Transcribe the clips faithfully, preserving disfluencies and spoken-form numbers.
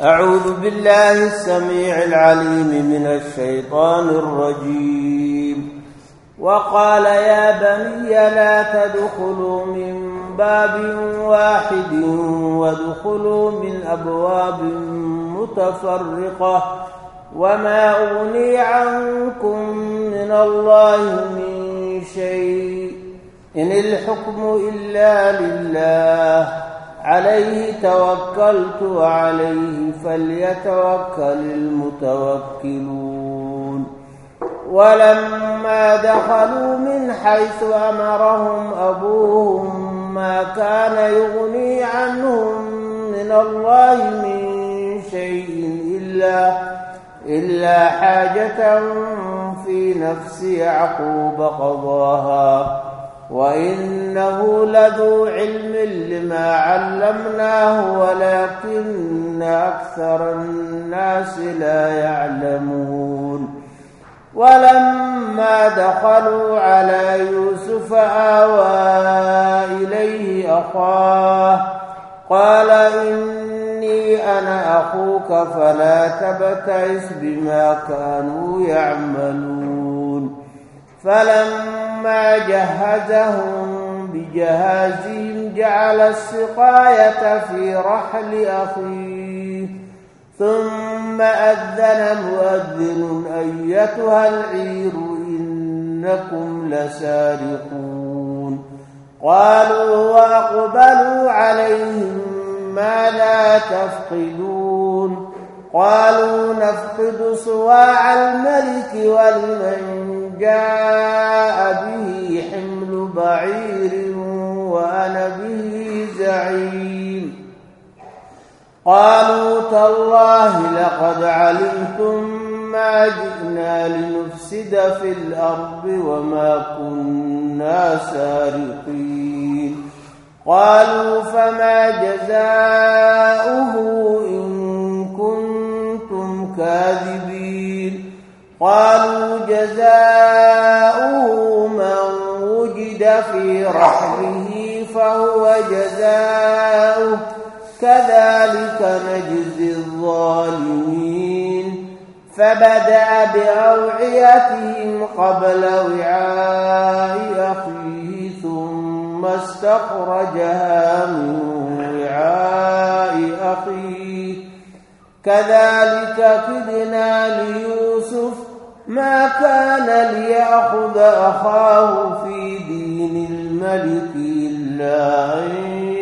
أعوذ بالله السميع العليم من الشيطان الرجيم. وقال يا بني لا تدخلوا من باب واحد وادخلوا من أبواب متفرقة وما أغني عنكم من الله من شيء إن الحكم إلا لله عليه توكلت وعليه فليتوكل المتوكلون. ولما دخلوا من حيث أمرهم أبوهم ما كان يغني عنهم من الله من شيء إلا, إلا حاجة في نفس يعقوب قضاها وإنه لذو علم لما علمناه ولكن أكثر الناس لا يعلمون. ولما دخلوا على يوسف آوى إليه أخاه قال إني أنا أخوك فلا تبتئس بما كانوا يعملون. فلما جهزهم بجهازهم جعل السقاية في رحل أخيه ثم أذن مؤذن أيتها العير إنكم لسارقون. قالوا وأقبلوا عليهم ماذا تفقدون؟ قالوا نفقد صواع الملك ولمن جاء به حمل بعير وأنا به زعيم. قالوا تالله لقد علمتم ما جئنا لنفسد في الأرض وما كنا سارقين. قالوا فما جزاؤه إن كنتم كاذبين؟ قالوا جزاؤه من وجد في رحله فهو جزاؤه كذلك نجزي الظالمين. فبدأ بأوعيتهم قبل وعاء أخيه ثم استخرجها من وعاء أخيه كذلك كدنا ليوسف ما كان ليأخذ أخاه في دين الملك إلا أن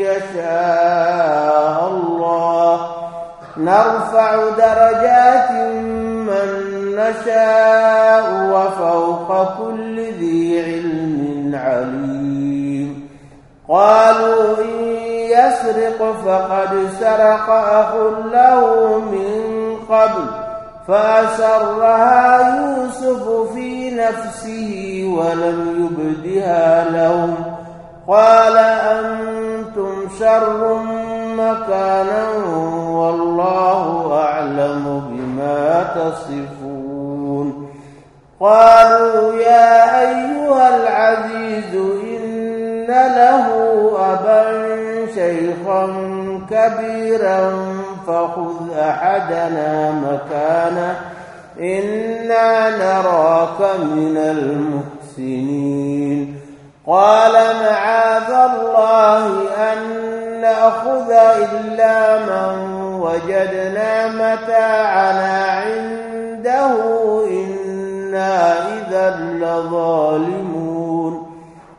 يشاء الله نرفع درجات من نشاء وفوق كل ذي علم عليم. قالوا إن يسرق فقد سرق أخ له من قبل فأسرها يوسف في نفسه ولم يبدها لهم قال أنتم شر مكانا والله أعلم بما تصفون. قالوا يا أيها العزيز إن له أبا شيخا كبيرا فخذ أحدنا مكانه إنا نراك من المحسنين. قال معاذ الله أن نأخذ إلا من وجدنا متاعنا عنده إنا إذا لظالمون.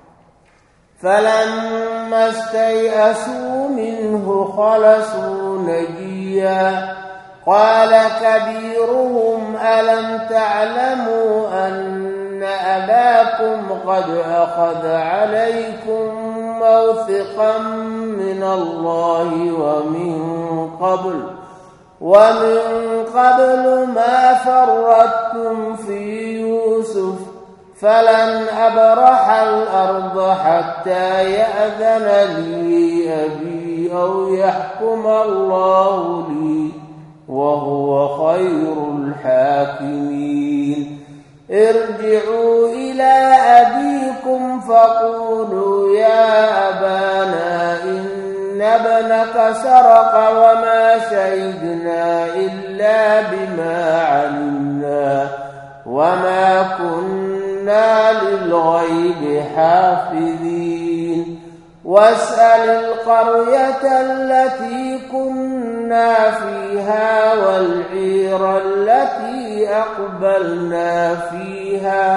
فلما استيئسوا منه خلصوا نجيا قال كبيرهم ألم تعلموا أن أباكم قد أخذ عليكم موثقا من الله ومن قبل ومن قبل ما فرطتم في يوسف فلن أبرح الأرض حتى يأذن لي أبي أو يحكم الله لي وهو خير الحاكمين. ارجعوا إلى أبيكم فقولوا يا أبانا إن ابنك سرق وما شهدنا إلا بما علمنا وما كنا للغيب حافظين واسأل القرية التي كنا فيها والعير التي أقبلنا فيها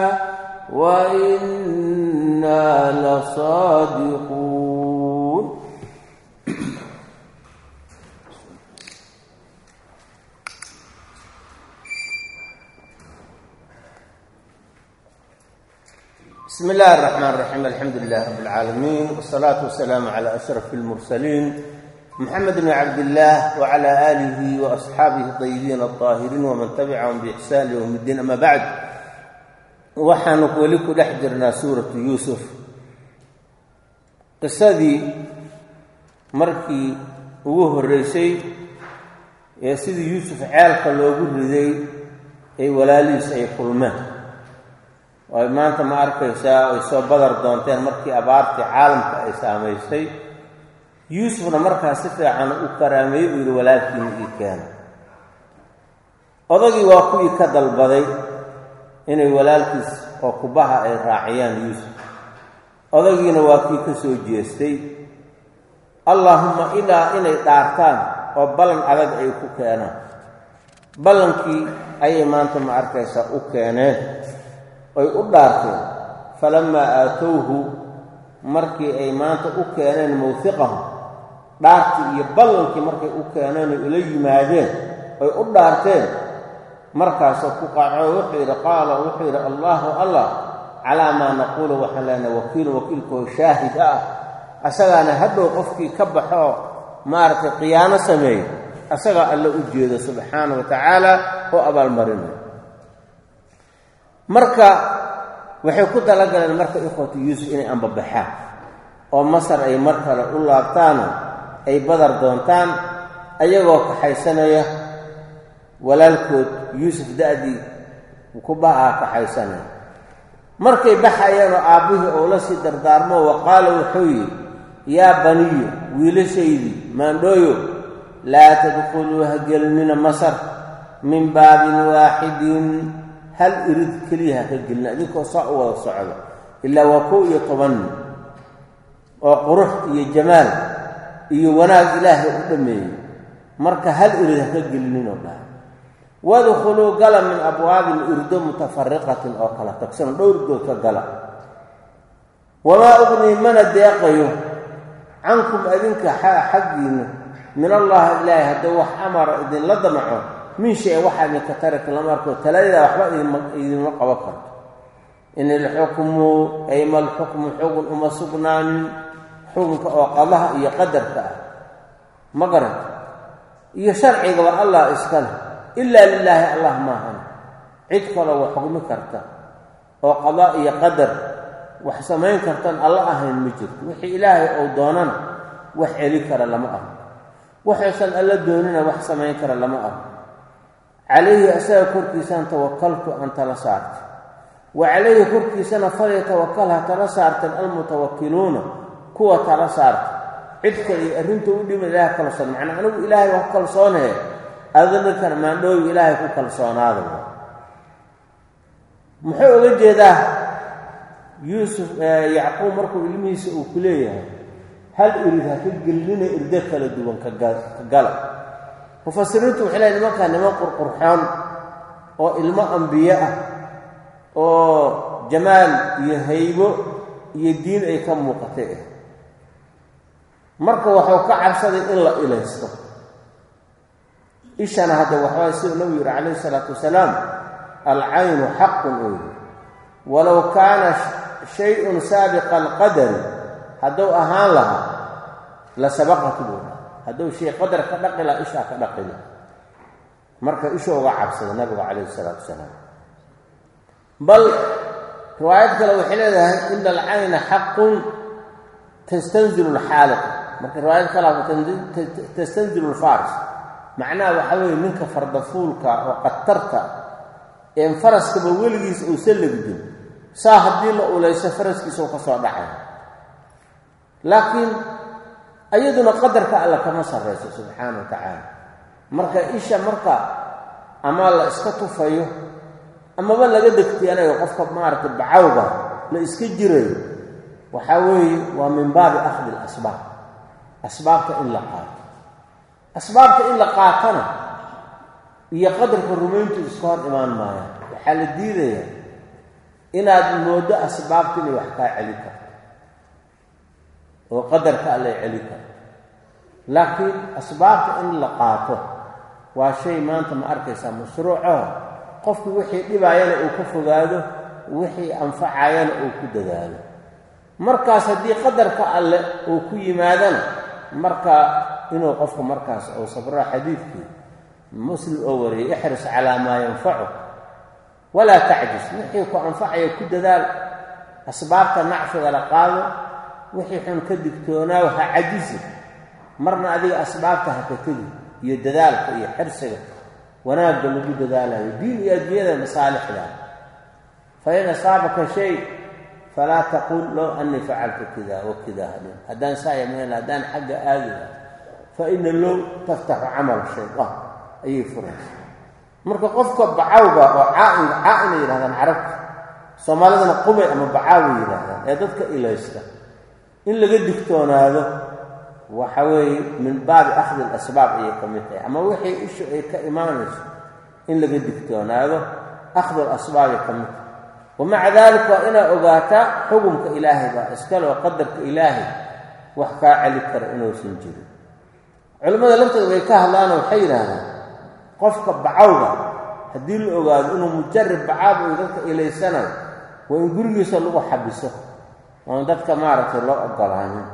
وإنا لصادقون. بسم الله الرحمن الرحيم. الحمد لله رب العالمين والصلاة والسلام على أشرف المرسلين محمد بن عبد الله وعلى آله وأصحابه الطيبين الطاهرين ومن تبعهم بإحسان يوم الدين. أما بعد، waxaanu weli ku dhex jirnaa suuratu yuusuf. qisadii markii ugu horreysay ee sidii yuusuf ceelka loogu riday ay walaalihiis ay kulmeen, ay maanta ma arkaysaa ay soo badar doonteen markii abaartii caalamka ay saamaysay. yuusufna markaas si fiican u karaameeyey uu yidhi walaalkiina ii keena. odagii waa kuwii ka dalbaday inay walaalkiis oo kubaha ay raaciyaan yuusuf. odagiina waa kii ka soo jeestay. allaahumma ilaa inay dhaartaan oo ballan adag ay ku keenaan. ballankii ayay maanta ma arkaysaa u keeneen oy u dhaarteen. falammaa aatowhu, markii ay maanta u keeneen mawhiqahum, dhaartii iyo ballankii markay u keeneen oy ula yimaadeen oy u dhaarteen, markaasoo ku qaco wuxuu yidhi qaala wuxuu yidhi allaahu allah calaa maa naquulu waxaan leenahay wakiilu wakiilkoo shaahid ah. asagaana hadhow qofkii ka baxoo maaragtay khiyaano sameeyey asagaa alla u jeedo subxaana wa tacaala oo abaalmarinayo. marka waxay ku talagaleen marka ikhwatu yuusuf inay ambabaxaan oo masar ay mar kale u laabtaano ay badar doontaan ayagoo kaxaysanaya walaalkood yuusuf da'dii kubaha kaxaysanaya. markay baxayeenoo aabbihii ou la sii dardaarmo wa qaala wuxuu yidhi yaa baniyo wiilashaydii maandhooyo laa tadkhuluu ha gelinina masar min baabin waaxidin, hal irid keliya ha ka gelina idinkoo saa u wada socdo. ilaa waa kow iyo toban nin oo qurux iyo jamaal iyo wanaag ilaahay u dhammeeyey. marka hal irid ha ka gelininoo dhaha. wadkhuluu gala min abwaabin irdo mutafariqatin oo kala tagsan, dhowrdood ka gala. wamaa ugnii mana deeqayo cankum adinka xaggiinna min allahi ilaahi hadduu wax amara idinla damaco min shay waxaa idinka tarika lama arko taladeeda waxba idinma qaban karto. in ilxukmu ayma alxukmu xugun uma sugnaanin, xukunka oo qadaha iyo qadarka ah ma garanta iyo sharcigaba allah iskale ilaa lilaahi allah maahan. cid kaloo wax xugmi karta oo qadaa iyo qadar wax samayn kartan alla ahayn ma jirto. wixii ilaahay ou doonana wax celi kara lama arko, waxaysan alla doonina wax samayn kara lama arko. calayhi asaga korkiisaan tawakaltu aan tala saartay, wa calayhi korkiisana falyatawakal ha tala saarteen almutawakiluuna kuwa tala saarta. cid kale arrinta u dhima ilaahay kalsoon, macnaa anigu ilaahay wax kalsoonee adaninkana maandhooyi ilaahay ku kalsoonaada. muxuu uga jeedaa yuusuf yacquub markuu ilmihiisa uu ku leeyahay hal irid ha ka gelinina irdo kala duwan ka gala. mufasiriintu waxay leeyihin nimankaa niman qurqurxoon oo ilmo ambiye ah oo jamaal iyo haybo iyo diin ay ka muuqatay ah. marka wuxuu ka cabsaday in la ilaysto. ishana hadda waxaa siduu nabigu yidhi calayhi salaatu wasalaam alcaynu xaqun u yidhi walow kaana shay-un saabiqa alqadari, hadduu ahaan lahaa la sabaqatu buu dhaha. hadduu shay qadar ka dhaqi laha ishaa ka dhaqila. marka isha uga cabsada nabiga calayhi salaatu wasalaam. bal riwaayad kale waxay leedahay ina alcayna xaqun tastanzilu alxaaliq. marka riwaayad kale tastanzilu alfaris, macnaha waxaa weeye ninka fardafuulka oo qatarta een faraskaba weligiis uusan legdin saa haddii la ulayso faraskiisao ka soo dhacay. laakiin ayaduna qadarka alla kama sarreyso subxaana wa tacaala. marka isha marka ama la iska tufayo amaba laga degtiyanayo qofka maaragtay bacawga la iska jirayo waxaa weeye waa min baabi akhdi alasbaab, asbaabta in la qaato. asbaabta in la qaatana iyo qadarka rumayntu iska hor imaan maayaan. waxaa la diidayaa inaad moodo asbaabta inay wax kaa celi karto oo qadarka alla celi karto, laakiin asbaabta in la qaato waa shay maanta ma arkaysaa mashruuco. qofku wixii dhibaayana uu ka fogaado, wixii anfacayana uu ku dadaalo. markaas haddii qadarka alle uu ku yimaadana marka inuu qofku markaas uu sabro. xadiidkii muslim oo wariyay ixris calaa maa yanfacu walaa tacjis, wixii ku anfacaya ku dadaal, asbaabta nacfiga la qaado, wixii xun ka digtoonaaw ha cajisi. marna adiga asbaabta ha ka tegi iyo dadaalka iyo xirsiga wanaagga lagu dadaalayo diin iyo adduunyada masaalixda. fain asaabaka shay falaa taqul low annii facaltu kida wa kida hadin, haddaan saa yamayn haddaan xagga aadila fa ina low taftaxu camal shaytaan ayay furaysa. marka qofka bacawga oo caain caaina yidhahdaan carabta, soomaalidana qubay ama bacaawi yidhaahdaan, ee dadka ilaysta in laga digtoonaado waxa weeye min baabi akhdi alasbaab ayay ka mid tahay. ama wixii ishu ay ka imaanayso in laga digtoonaado akhdu alasbaabay ka mid tahay. wamaca daalika waa inaad ogaataa xukunka ilaahay baa iskale oo qadarka ilaahay wax kaa celi kara inuusan jirin. culimmada laftooda way ka hadlaanoo waxay yidhaahdaan qofka bacawga haddii la ogaado inuu mujarib bacaab uu dadka ilaysanayo waa in gurigiisa lagu xabiso oon dadka maaragtay loo ogolaanin.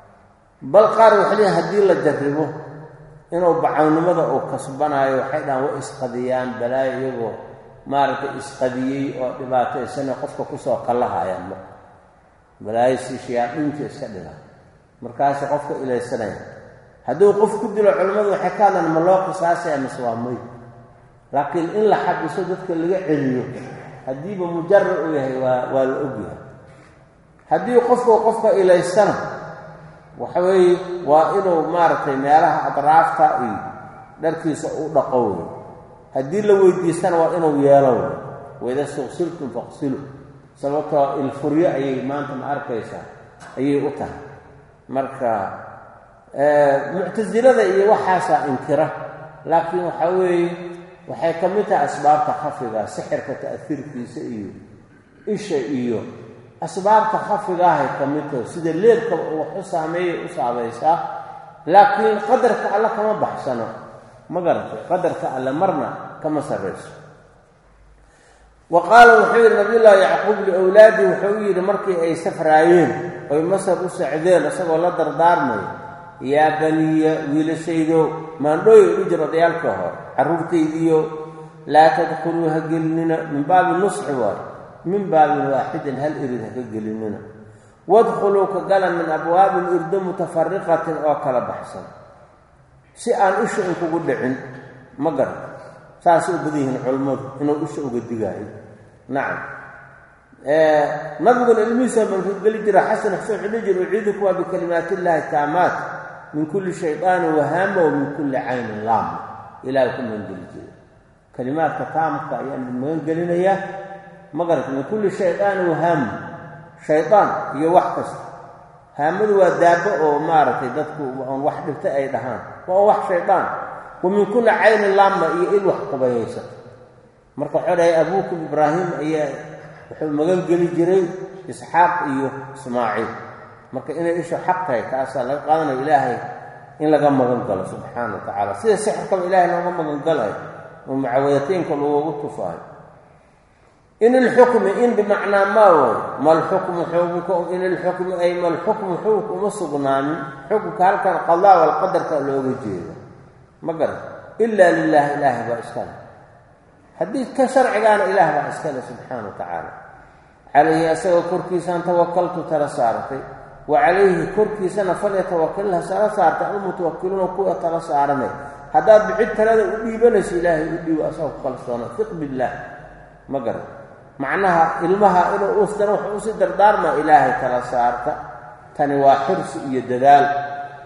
bal qaar waxay leeyihin haddii la jarribo inuu bacawnimada uu kasbanaayo waxay dhahaan way isqadiyaan balaayo iyagoo maaragtay isqadiyey oo dhibaataysana qofka kusoo kallahayaan. marka balaayo si shayaadiinta iska dhigaan markaasi qofka ilaysanaya hadduu qof ku dilo culimmadu waxay ka hadlaan ma loo qisaasaya mise waa may. laakiin in la xabiso dadka laga celiyo haddiiba mujarab uu yahay waa waa la ogyahay. haddii qofku qofka ilaysana waxa weeye waa inuu maaragtay meelaha adraafta iyo dharkiisa u dhaqo wey. haddii la weydiistana waa inuu yeelo wey. wayda suqsiltum faqsilu, sababtoo ilfuryo ayay maanta ma arkaysaa ayay u tahay. marka muctasilada iyo waxaasaa inkira, laakiin waxa weeye waxay ka mid tahay asbaabta khafiga, sixirka ta'hiirkiisa iyo isha iyo asbaabta khafigaahay ka mid tahay. sida leedka wax u saameeyay u saabaysaa, laakiin qadarka alla kama baxsano. ma garatay qadarka alle marna kama sarrayso. wa qaala wuxuu yidhi nabiyullaahi yacquub liowlaadii wuxuu yidhi markii ay safraayeen oy masar u socdeen isagoo la dardaarmayo, yaa baniya wiilashaydo maandhooy u jiro odayaalka hore carruurtaydiiyo laa tadkhuluu ha gelinina min baabi nusxi waayo min baabin waaxidin hal irid ha ka gelinina. wadkhuluu ka gala min abwaabin irdo mutafariqatin oo kala baxsan, si aan isha in kugu dhicin. ma garata saasay u badan yihiin culammadu inuu isha uga digaayo. nacam nabiguna ilmihiisa markuu geli jira xasan xuseen wuxuu dhihi jira uciiduku waa bikalimaatillaahi taamaat min kulli shaydaanin wahaama wa min kulli caynin laama. ilaahay ku magangeli jira kalimaadka taamka ayaan magan gelinayaa. ma garata min kulli shaydaanin wahaama, shaydaan iyo wax kasta. haamadu waa daabo oo maaragtay dadku oon wax dhibta ay dhahaan, waa wax shaydaan. wa min kulli caynin laama iyo il wax qubayaysato. marka wuxuu dhahay abuukum ibraahim ayaa wuxuu magan geli jiray isxaaq iyo ismaaciil. marka inay ishu xaq tahay taasaa laga qaadanayo ilaahay in laga magan galo subxaana wa tacaala, sida sixirkaba ilaahay looga magan galayo oo mucawadateynka loogu tufaayo. in ilxukmi in bimacnaa maa way malxukmu xukunka in ilxukmi ay malxukmu xukunka uma sugnaanin. xukunka halkan qadaa wal qadarka looga jeedo. ma garan ilaa lilahi ilaahi baa iskale. haddii ka sharcigaana ilaah baa iskale subxaana wa tacaala. calayhi asagoo korkiisaan tawakaltu tala saaratay, wa calayhi korkiisana falyatawakilha tala saartay almutawakiluuna kuwa tala saaranay. haddaad bicid talada u dhiibanayso ilaahay u dhiibo asagoo ku kalsoona fiq billaah. ma garan macnaha ilmaha inuu uustana wuxuu usii dardaarmaa ilaahay tala saarta. tani waa xirsi iyo dadaal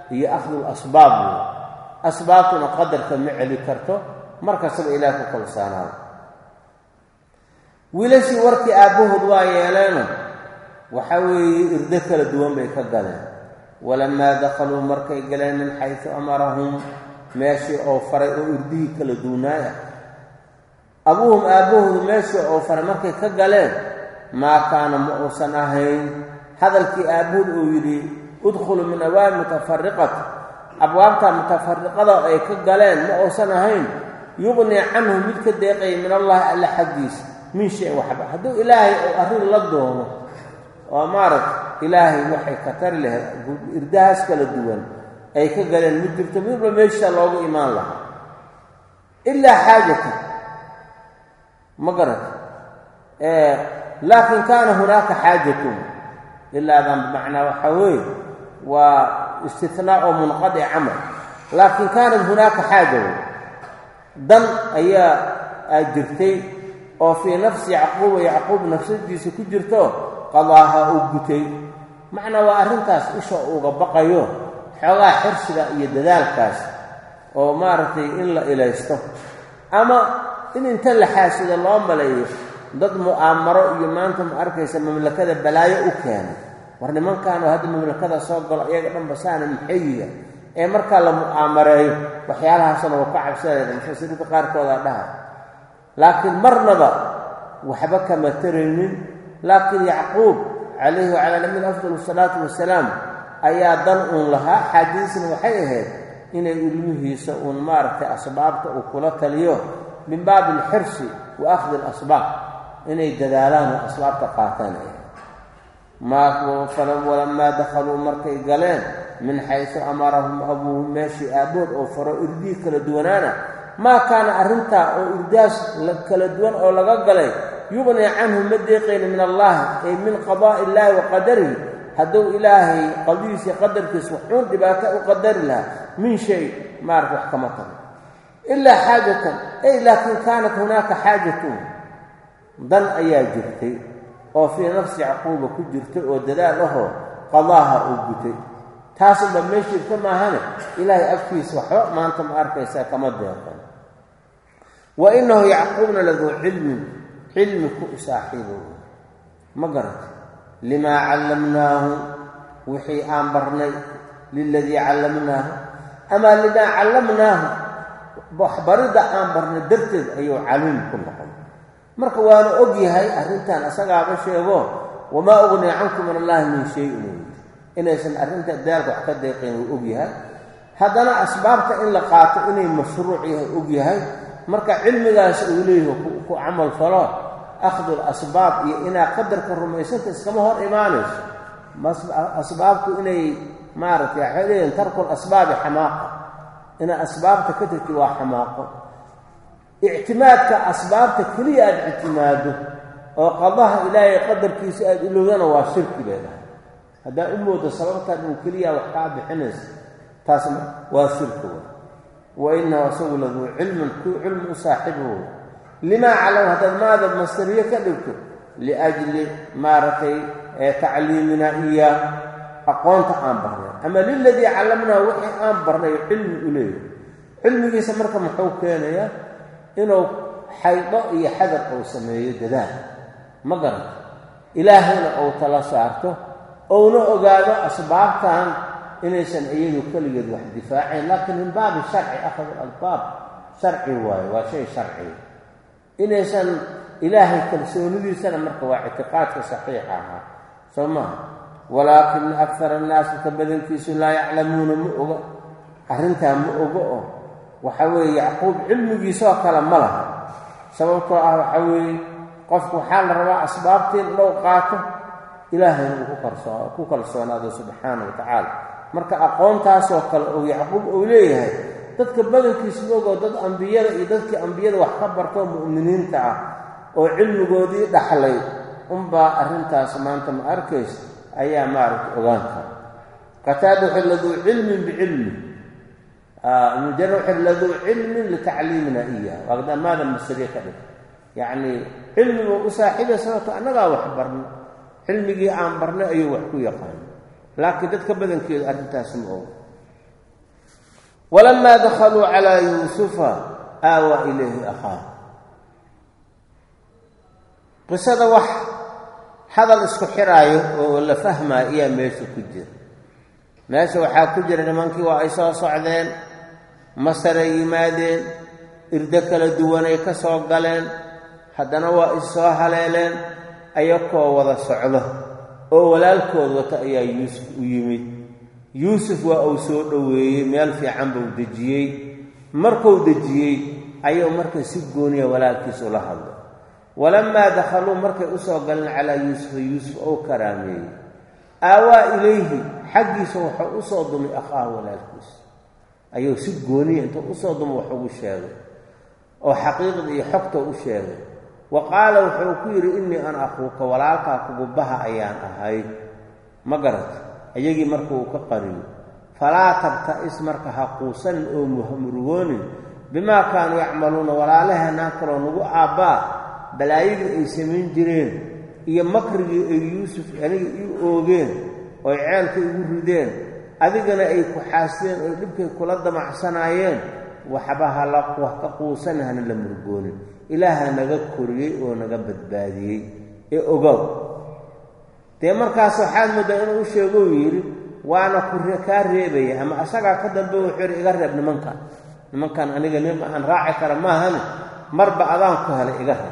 iyo akhdul asbaab asbaabtuna qadarka ma celi karto markastaba ilaah ku kalsoonaado wiilashii warkii aabbahood waa yeeleeno waxa weeye irdo kala duwan bay ka galeen walamaa dakhaluu markay galeen min xaysu amarahum meeshii oo faray oo irdihii kala duunaaya abuuhum aabbahoodu meeshii oo faray markay ka galeen maa kaana ma uusan ahayn hadalkii aabbahood uu yidhi udkhulu min abwaabi mutafariqati abwaabta mutafariqada ay ka galeen ma uusan ahayn yuqnii canhu mid ka deeqaya min allahi alla xaggiisa min shay waxba hadduu ilaahay ou arrin la doono oo maaragta ilaahay waxay ka tari lahayd irdahaas kala duwan ay ka galeen mid jirto midba meesha loogu imaan lahaa ilaa xaajatan ma garata laakin kaana hunaaka xaajatun ilaadan bimacnaa waxaa weeye waa istinaa oo munqadic camal laakin kaanat hunaaka xaaja wey dan ayaa aad jirtay oo fii nafsi yacquuba yacquub nafsadiisa ku jirto qadaaha uu gutay macnaa waa arrintaas isha uga baqayo xoogaa xirsiga iyo dadaalkaas oo maaragtay in la ilaysto ama in inta la xaasida loo maleeyo dad mu'aamaro iyo maanta ma arkaysa mamlakada balaayo u keenay war nimankaanoo hadda mamlakada soo galo iyaga dhanba saana maxayiya ee markaa la mu'aamareeyo waxyaalahaasna waa ka cabsadayda mufasiriinta qaarkoodaa dhaha laakiin marnaba waxba kama taraynin laakiin yacquub calayhi wacalaa nabiyina afdal salaatu wasalaam ayaa dan uun lahaa xaajadiisna waxay ahayd inay ilmihiisa uun maaragtay asbaabta uu kula taliyo min baabi alxirsi wa akhdi alasbaab inay dadaalaan oo asbaabta qaataan walamaa dakhaluu markay galeen min xaysu amarahum abuuhum meeshii aabbood oo faro irdii kala duwanaana maa kaana arrintaa oo irdaas kala duwan oo laga galay yuqnii canhu ma deeqayna min allahi ay min qadaa'i illaahi wa qadarihi hadduu ilaahay qadiisii qadarkiisa waxuun dhibaato u qadari lahaa min shay maarata wax kama tago ilaa xaajatan ay laakiin kaanat hunaaka xaajatun dan ayaa jirtay oo fii nafsi yacquuba ku jirtay oo dadaal ahoo qadaaha uu gutay taasunba meeshiirka maahane ilaahay agtiisa waxba maanta ma arkaysaa kama deeqan wa inahu yacquubna laduu cilmin cilmi ku saaxiibo ma garata limaa callamnaahu wixii aan barnay liladii callamnaahu ama limaa callamnaahu waxbaridda aan barnay darteed ayuu caliim ku noqon marka waana og yahay arrintan asagaaba sheego wamaa ugnii cankum min allahi min shay-in inaysan arrinta daalka wax ka deeqeen wuu og yahay haddana asbaabta in la qaato inay mashruuc yahay og yahay marka cilmigaas uu leeyahay ku camal falo akhdul asbaab iyo inaa qadarka rumaysanta iskama hor imaanayso asbaabtu inay maaragtay waxay leeyihin tarkul asbaabi xamaaqa inaa asbaabta ka tagti waa xamaaqo ictimaadka asbaabta keliya aada ictimaado oo qadaha ilaahay qadarkiisa aada ilowdana waa shirki bay dhahay haddaa u moodo sababtaan uu keliya wax kaa bixinaysa taasna waa shirki wa inahu asagu laduu cilmin ku cilmi u saaxibuhu limaa callam haddaad maada masdariye ka dhigto liajli maaragtay tacliimina iya aqoonta aan barnay ama liladii callamnaa wixii aan barnay cilmi u leeyahay cilmigiisa marka muxuu keenayaa inuu xaydo iyo xadar uu sameeyo dadaal ma garanta ilaahayna uu tala saarto ouna ogaado asbaabtan inaysan iyadu keligeed wax difaacayn laakiin min baabi sharci akhadu albaab sharci waayo waa shay sharci inaysan ilaahay kalsoonidiisana marka waa ictiqaadka saxiixa ahaa soo maaha walaakina akara annaasi ka badankiisu laa yaclamuuna ma oga arrintaa ma ogo oo waxa weeye yacquub cilmigiisoo kale ma laha sababtoo ah waxa weeye qofku waxaa la rabaa asbaabtii in loo qaato ilaahayna uu ku kalsoo ku kalsoonaado subxaana wa tacaala marka aqoontaasoo kale oo yacquub uu leeyahay dadka badankiisa moogoo dad ambiyada iyo dadkii ambiyada wax ka bartoo mu'miniinta ah oo cilmigoodii dhaxlay unbaa arrintaas maanta ma arkaysa ayaa maaragta ogaan kara qataada wuxuu laduu cilmin bicilmi mujara wuxuu laduu cilmin litacliimina iyaha waa damaada masariye ka dhig yacni cilmigu u saaxiibay sababto annagaa wax barno cilmigii aan barnay ayuu wax ku yaqaano laakiin dadka badankeedu arrintaas ma ogo ولما دخلوا على يوسف آوى إليه أخاه قصة وح هذا الاسكو حرايو ولا فهمه إيا ميشو كجر ميشو وحا كجر لمنكي وعيسى صعدين مصر يمادين إردك لدوانا يكسو قلين حدنا وإسوا هليلين أيكو وضا صعده oo walaalkood wata ayaa Yuusuf u yimid Yuusuf waa uu soo dhaweeyay meel fiican buu dajiyay markuu dajiyay ayuu markay si gooniya walaalkiis ula hadlay walamma dakhalu markay u soo galeen ala Yuusuf Yuusuf oo karaamay awa ilayhi xaqiisa waxa u soo dumay akhaa walaalkiis ayuu si gooniya inta u soo dumay waxa uu sheegay oo xaqiiqada iyo xogta u sheegay وقال وحوكير إني أنا أخوك ولالك كبها أيان أهاي مقرت أيجي مركو كقريب فلا تبتئس مركها قوسا أو مهمرون بما كانوا يعملون ولا لها ناكرون وآباء بلايين إيسمين جرين إيا مكر يوسف يعني يؤوغين ويعالك يوردين أذيقنا أي كحاسين ويبكي كلاد مع سنايين وحبها لقوة كقوسا هنا لمرقون إلها نغا كوريي oo naga badbaadiyay ee ogow te markaas waxaan muddo u sheego yiri waana ku ka reebay ama asaga ka dambe wuxuu iga reeb nimanka nimankan aniga nim aan raaci kara ma ahan marba adaan ku helay iga reeb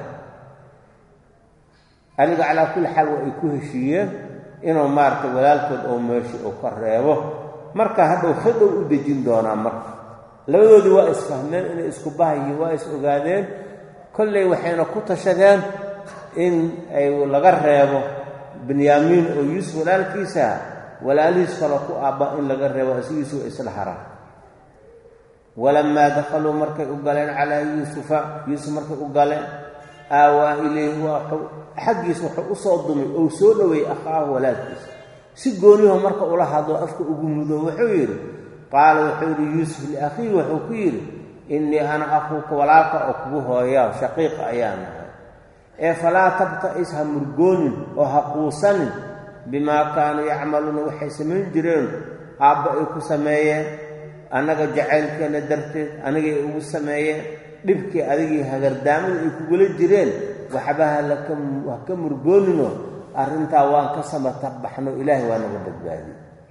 aniga ala kulli xal way ku heshiiyeen inuu maartay walaalkood oo meesha oo ka reebo marka hadhow xidhow u dejin doona marka labadoodii waa isfahmeen inay isku baahiyo waa is ogaadeen كل وحين كنت شدان إن أي لغر ريبه بنيامين أو يوسف ولا الكيسة ولا ليس فلقوا أبا إن لغر ريبه يوسف إسلحرا ولما دخلوا مركب أقالين على يوسف يوسف مركب أقالين آوى إليه وحو حق يوسف أصدمي أو سولوي أخاه ولا الكيسة سيقولوا مركب الله هذا أفك أقومه وحوير قال وحوير يوسف لأخيه وحوكير إني أنا أخوك ولاك أكبوه يا شقيق أيانا إيه فلا تبتئس مرقون وهقوصا بما كانوا يعملون وحسمين جرين أبئك سمايا أنا جعلك ندرت أنا جئو سمايا لبكي أذيك هقردام يقول جرين وحبها لكم وكم مرقون أرنتا وان كسم تبحنا إلهي وأنا قد بالي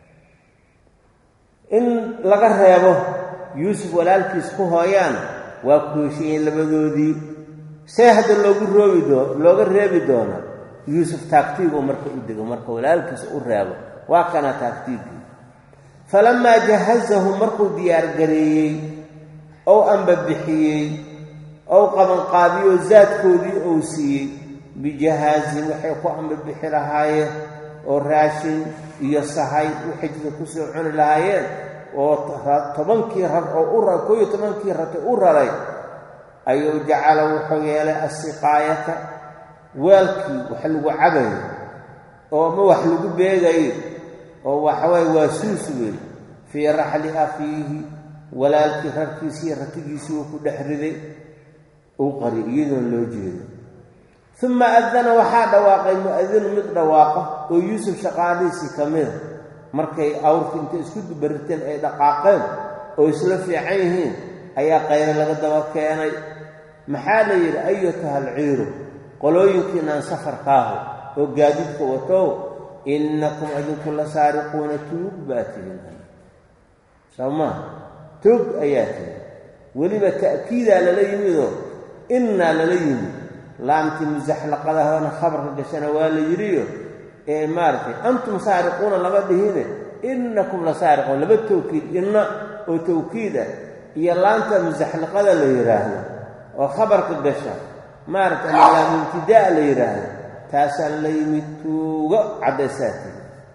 إن لغر يابه يوسف walaalkiis ku hooyaan waa ku heshiin labadoodii seehad loogu roobi doo looga reebi doona Yuusuf taagtiigo marka u digo marka walaalkiis u reebo waa kana taagtiigi falamma jahazahu markuu diyaar gareeyay oo amba bixiyay oo qaban qaadiyo zaadkoodii oo siiyay bijahaazin waxay ku amba bixi lahaayeen oo raashin iyo sahay wixii ku soo cuni lahaayeen oo tobankii rag oo u raa koob iyo tobankii rag u raray ayuu jacala wuxuu yeelay asiqaayata weelkii wax lagu cabay oo ma wax lagu beegay oo waxa way waa suusubay fi rahli afihi walaalkii rarkiisii ratigiisii ku dhaxriday oo qariyada loo jeedo thumma adana waxa dhawaaqay muadin mid dhawaaqa oo Yuusuf shaqaalihiisii kamid markay awrki inta isku dubarteen ay dhaqaaqeen oo isla fiican yihiin ayaa qayr laga daba keenay maxaa la yiri ayatuha al-ciiru qolooyinkiina safar qaaho oo gaadidka wato innakum adinku la saariquna tuubatin sama tuub ayati waliba ta'kiida la yimido inna la yimi laamti muzahlaqadaha khabarka gashana waa la yiriyo ee maartay antum saariquna laga dhihine innakum la saariqun laba tawkiid inna oo tawkiida iyo laanta muzahlaqada la yiraahdo oo khabarka gasha maartay laam ibtidaa la yiraahdo taasal la yimituuga cadaysati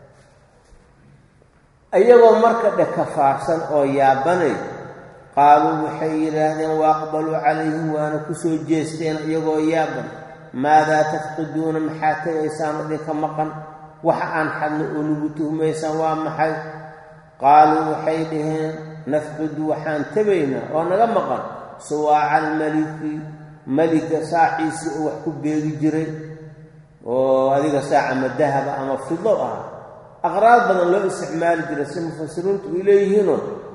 ayagoo marka dhakafaarsan oo yaabanay qaalu waxay yiraahdeen waaqbalu calayhim waana ku soo jeesteen iyagoo yaaban maada tafqiduuna maxaatay aysan dhika maqan waxa aan xadna oo nugu tuhmaysan waa maxay qaalu waxay dhaheen nafqidu waxaan tabayna oo naga maqan suwaaca almaliki malika saaciisi oo wax ku beegi jiray oo adiga saaca madahaba ama fido ah aqraad badan loo isticmaali jiray si mufassiriintu ilayhiin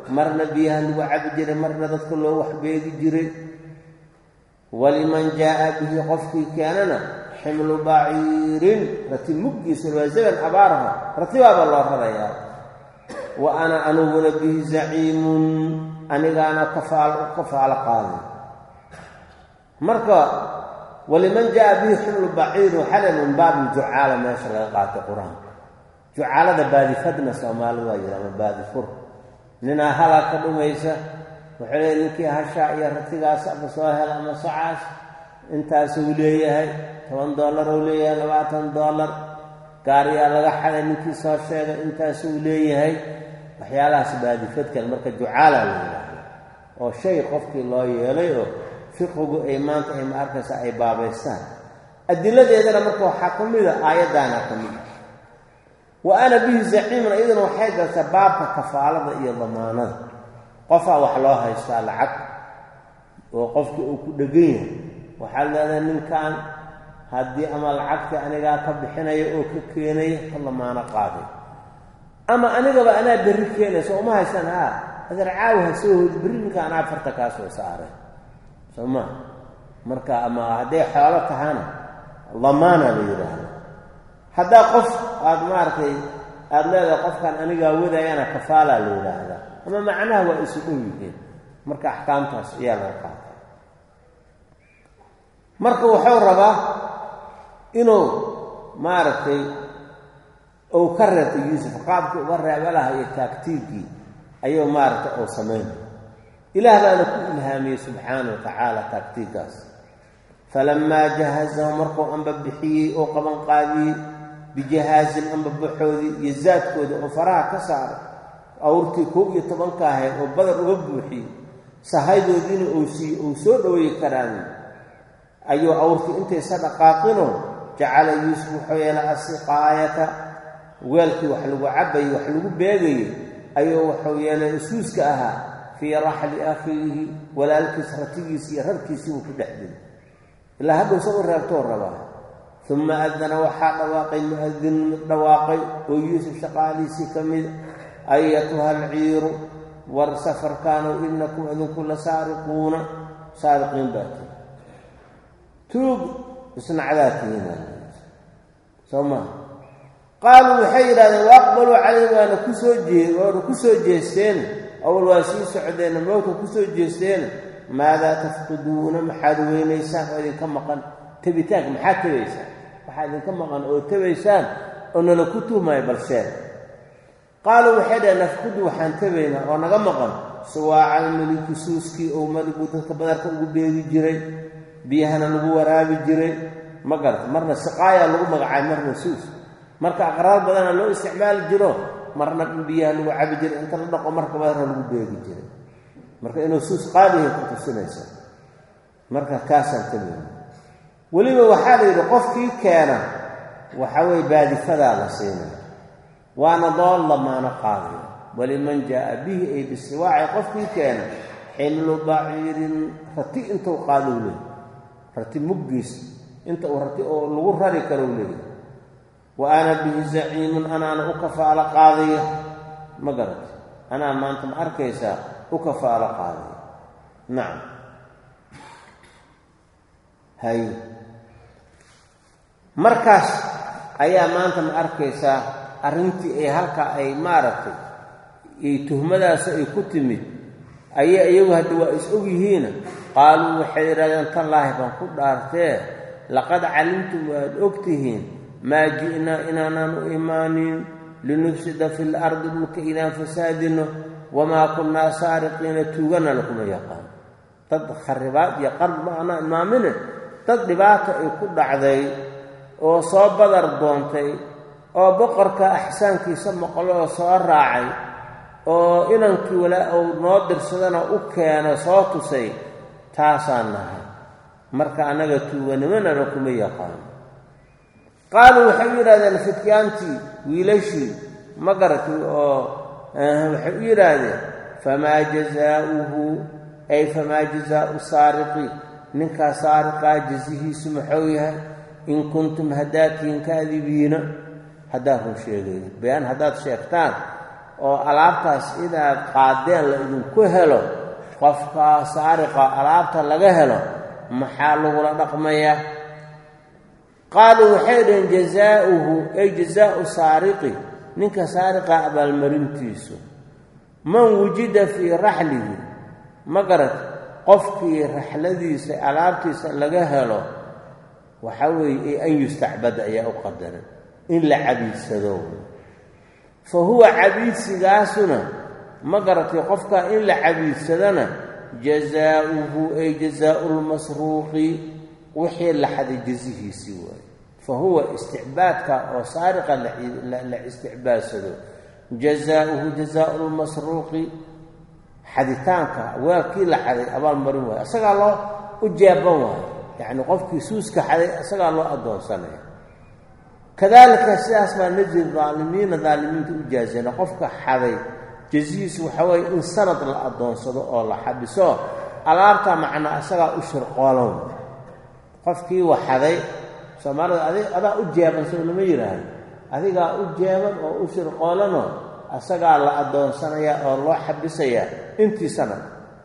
marna biyaha lagu cabi jiray marna dadka loo waxbeegi jiray waliman jaa'a bihi qofkii keenana ximlu baciirin rati muggiisa waa zaman abaaraha ratibaaba loo rarayaa wa ana anuguna bihi zaciimun anigaana kafaal kafaalo qaaday marka waliman jaa'a bihi ximlu baciirin waxaa min baab jucaala meesha laga qaatay qur-aanka jucaalada baadifadna soomaali waa yidhahda baadifur ninaa halaa ka dhumaysa wuxuu leeyahy ninkii hashaa iyo ratigaas ama soo hel ama socaas intaasuu leeyahay toban dollar uu leeyahay labaatan dollar gaariyaa laga xaday ninkii soo sheegay intaasuu leeyahay waxyaalahaas baadifadkan marka jucaala la yidhaahdo oo shay qofkii loo yeelay oo fiqigu ay maanta ay ma arkaysa ay baabaystaan adiladeedana marka waxaa ka mida aayaddaana ka mid ah wa ana bihi zaciiman iyadana waxay gartaa baabka kafaalada iyo damaanada qofaa wax loo haystaa lacag oo qofkii uu ku dhegan yahay waxaad leedahay ninkan haddii ama lacagtii anigaa ka bixinaya oo ka keenaya ka damaano qaaday ama anigaba anaa berri keenayso uma haysan haa adeer caawi ha soo hoodi berri ninka anaa farta kaa soo saaray soo ma marka ama hadday xoolo tahana damaana la yidhaahdo haddaa qof aada maaragtay aada leedahay qofkan anigaa wadaayana kafaalaa la yidhaahdaa ama macnaha waa isu dhow yihiin marka axkaamtaas ayaa laga qaata marka wuxuu rabaa inuu maaragtay uu ka reebto yuusuf qaabkii uga reeba laha iyo taagtiigii ayuu maaragtay uu samaynay ilaah baana ku ilhaamiyey subxaana wa tacaala taagtiiggaas falamaa jahazahu markuu amba bixiyey oo qaban qaadiyey bijahaazin amba baxoodii iyo zaadkooda oo faraha ka saaray awrtii kow iyo tobanka ahayd oo badar uga buuxiyey sahaydoodiina uu siiye uu soo dhaweeyi karaan ayuu awrtii intaysa dhaqaaqinoo jacala yuusuf wuxuu yeelay asiqaayata weelkii wax lagu cabayey wax lagu beegayey ayuu wuxuu yeelay isuuska ahaa fii raxli akhiihi walaalkiis ratigiisi iyo rarkiisii uu ku dhex dilay ilaa hadduu isagu reebtoo rabaa uma adana waxaa dhawaaqay mu'adin mid dhawaaqay oo yuusuf shaqaaliisii ka mida ayatuha alciiru war safarkaanow inakum idinku la saariquuna saariqiin baa tii tuug isnacdaatihiina soo maha qaaluu waxay yidhahdeen waaqbaluu calayhim waana kusoo jee waana ku soo jeesteen awal waa sii socdeen mawka ku soo jeesteen maadaa tafqiduuna maxaad weynaysaan oo idinka maqan tebitaanka maxaad tebaysaan waxaa idinka maqan oo tebaysaan oo nala ku tuhmaayo balsheed qaaluu waxay dhaheen nafqudu waxaan tebaynaa oo naga maqan suwaaca almeliki suuskii oo maligu dadka badarka ugu beegi jiray biyahana lagu waraabi jiray ma garata marna siqaayaa lagu magacaay marna suus marka aqraar badana loo isticmaali jiro marna in biyaha lagu cabi jiray inta la dhaqo marka badarka lagu beegi jiray marka inuu suus qaalihi ku tusinaysa marka kaasaan tebayna weliba waxaa la yidhi qofkii keena waxa weye baadifadaa la siinaya waana doon lamaano qaadaya waliman jaa'a bihi ay bisiwaaci qofkii keena ximlu baciirin rati intuu qaadou leey rati muggiis inta uu rati oo lagu rari karou leeyahy wa ana bihi zaciimun anaana u kafaalo qaadaya ma garata anaa maanta ma arkaysaa u kafaalo qaadaya nacam hay markaas ayaa maanta ma arkaysaa arrintii ay halkaa ay maaragtay iyo tuhmadaasi ay ku timid ayay iyagu hadda waa is og yihiina qaaluu waxay yidhahdeen tallaahi baan ku dhaartee laqad calimtum waad og tihiin maa ji'naa inaanaan u imaanin linufsida fi lardi dhulka inaan fasaadino wamaa kunnaa saariqiina tuugana lakuma yaqaan dad kharibaad iyo qarb ma anaa imaamine dad dhibaata ay ku dhacday oo soo badar doontay oo boqorka axsaankiisa maqlo oo soo raacay oo inankii walaa uu noo dirsadana u keeno soo tusay taasaan nahay marka annaga tuuganimanana kuma yaqaano qaaluu waxay u yidhahdeen fityaantii wiilashii ma garatay oo waxay u yidhaahdeen famaa jazaauhu ay famaa jazaau saariqi ninkaa saariqaa jazihiisu muxuu yahay in kuntum haddaad tihiin kaadibiina haddaad run sheegayn bayaan haddaad sheegtaan oo alaabtaas inaad qaadeen la idinku helo qofka saariqa alaabta laga helo maxaa lagula dhaqmayaa qaaluu waxay dhaheen jazaauhu ay jazaau saariqi ninka saariqa abaalmarintiisu man wujida fii raxlihi ma garat qofkii raxladiisa alaabtiisa laga helo waxaa weeye an yustacbada ayaa u qadaran in la cabiidsado fa huwa cabiidsigaasuna ma garatay qofka in la cabiidsadana jazaauhu ay jazaau lmasruuqi wixii la xaday jazihiisii waaye fa huwa isticbaadka oo saariqa la isticbaadsado jazaauhu jazaau lmasruuqi xaditaanka weelkii la xaday abaalmarin waaye isagaa loo u jeeban waayo yacni qofkii suuska xaday isagaa loo addoonsanaya kadaalika sidaas baa najzi daalimiina daalimiinta u jaazina qofka xaday jazihiisu waxaa weeye in sanad la addoonsado oo la xabiso alaabta macnaa isagaa u shirqoolan qofkii waxaday soomaalida adig adaa u jeeban soo lama yidhaahdo adigaa u jeeban oo u shirqoolanoo isagaa la addoonsanayaa oo loo xabisayaa intii sanad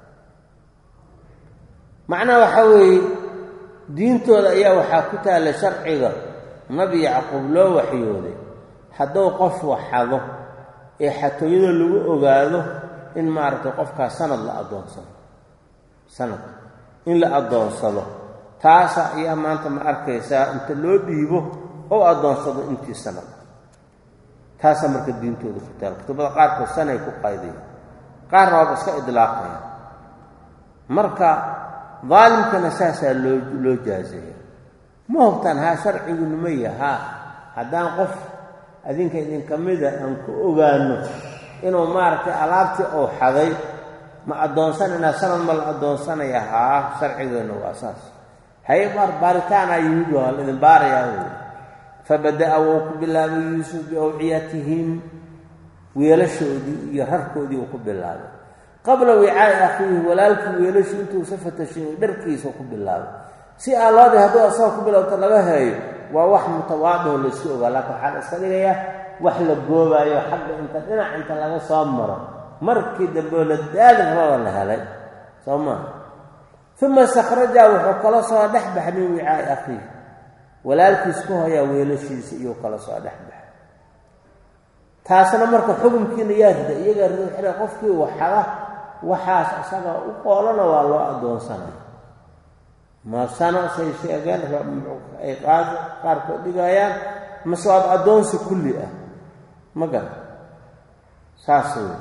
macnaha waxaa weeye diintooda ayaa waxaa ku taalla sharciga nabi yacquub loo waxyooday hadduu qof waxado ee xatooyada lagu ogaado in maaragtay qofkaas sanad la addoonsado sanad in la addoonsado taasa ayaa maanta ma arkaysaa inta loo dhiibo oo addoonsado intii sanad taasaa marka diintooda ku taal kutubada qaarkood sanay ku qaydaya qaarna waaba iska idlaaqaya marka daalimkana saasaa loo loo jaazeeya ma hubtaan haa sharcigu nimaya haa haddaan qof adinka idinka mida aan ku ogaano inuu maaragtay alaabtii uu xaday ma addoonsanayna sanad ma la addoonsanaya haa sharcigeenna waa saas hay baar baaritaana yimid waa la idin baarayaa wey fabada'a wuu ku bilaabay yuusuf biawciyatihim weelashoodii iyo rarkoodii uu ku bilaabay qabla wicaa'i akhiihi walaalkii weelashu intuusa fatashay dharkiisa ku bilaabay si aaloodii hadduu asagoo ku bilowta laga helayo waa wax mutawaadoo laysku ogaa laakiin waxaa la iska dhigayaa wax la goobaayo xagga inta dhinac inta laga soo maro markii dambe la daalirrada la helay soo maa uma istakhraja wuxuu kala soo dhex baxay min wicaa'i akhiihi walaalkiis ku hoyaa weelashiisa iyuu kala soo dhex baxay taasna marka xukunkiina yaa rida iyagaa rida xira qofkii waxada waxaas isaga u qoolana waa loo addoonsanaya maasana say sheegeen ay qaad qaarkood dhigayaan mase waad addoonsi kulli ah ma garan saas wey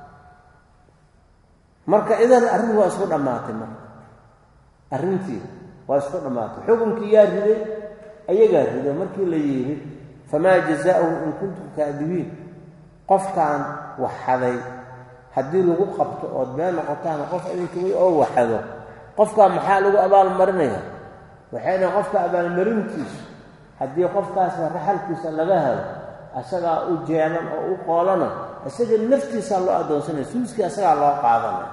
marka idan arrintii waa isku dhammaatay marka arrintii waa isku dhammaatay xukunkii yaa riday ayagaa riday markii la yidhi famaa jazaa'uhu in kuntum kaadibiin qofkaan waxaday haddii lagu qabto ood meel noqotaan qof idinka way oo waxado qofkaa maxaa lagu abaalmarinaya waxay dhahen qofka abaalmarintiisu haddii qofkaas raxalkiisa laga helo isagaa u jeelan oo u qoolana isaga naftiisaa loo addoonsanaya suuskii isagaa loo qaadanaya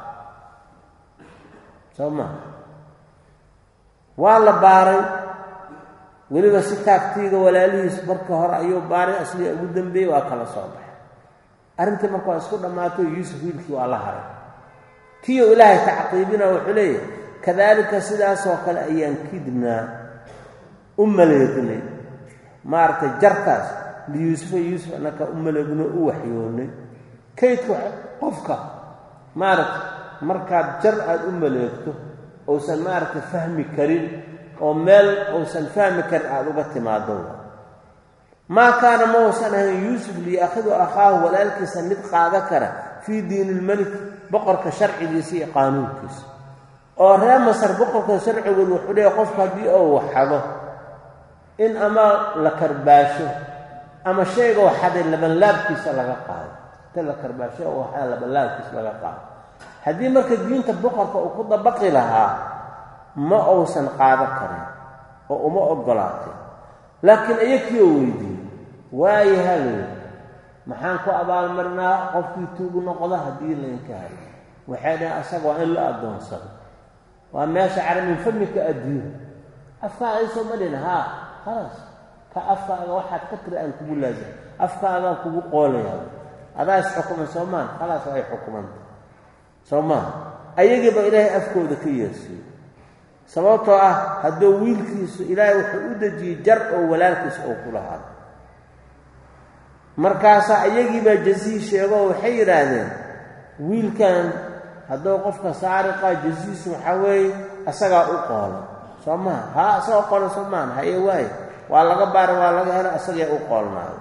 soo maa waa la baaray weliba si taagtiiga walaalihiis marka hore ayuu baaray asliga ugu dambeeyey waa kala soo baxay arrintii marka waa isku dhammaatay yuusuf wiilkii waa la haray kiyo ilaahay tacqiibina wuxuu leeyahay kadaalika sidaasoo kale ayaan kidnaa u maleegnay maaragtay jarkaas liyuusufa yuusuf annaka u maleegno u waxyoonnay kaydka qofka maaragtay markaad jar aada u maleegto uusan maaragtay fahmi karin oo meel uusan fahmi karin aada uga timaado maa kaana ma uusan ahayn yuusuf liyaakhidu akhaahu walaalkiisa mid qaada kara fii diini ilmelik boqorka sharcigiisa iyo qaanuunkiisa oo reer masar boqorka sharcigoodu wuxuu leeyahay qofka haddii uu waxado in ama la karbaasho ama shayga waxaday labanlaabkiisa laga qaado inta la karbaasho oo waxada labanlaabkiisa laga qaado haddii marka diinta boqorka uu ku dabaqi lahaa ma uusan qaado karin oo uma ogolaatay laakiin iyakii oo weydiiyey waayahaley maxaan ku abaalmarinaa qofkii tuugu noqda haddii laynka hayo waxay dhahen asaga waa in la addoonsado waa meesha cara min famika addiin afkaaga isoo ma dhin haa khalaas ka afkaaga waxaad ka tiri aan kugu laazim afkaagaan kugu qoolayaa adaas xukuman soomaan khalaas ay xukumanta soomaan ayagiiba ilaahay afkooda ka yeersiiyey sababtoo ah hadduu wiilkiisu ilaahay wuxuu u dejiyey jar oo walaalkiisa oo kula hado markaasaa ayagiibaa jazii sheegoo waxay yidhaahdeen wiilkan hadduu qofka saariqa jaziisu waxaa weeye asagaa u qoolo soo maha haa asagao qoolo soo maahan haye waaye waa laga baara waa laga helo asagee u qoolnaayo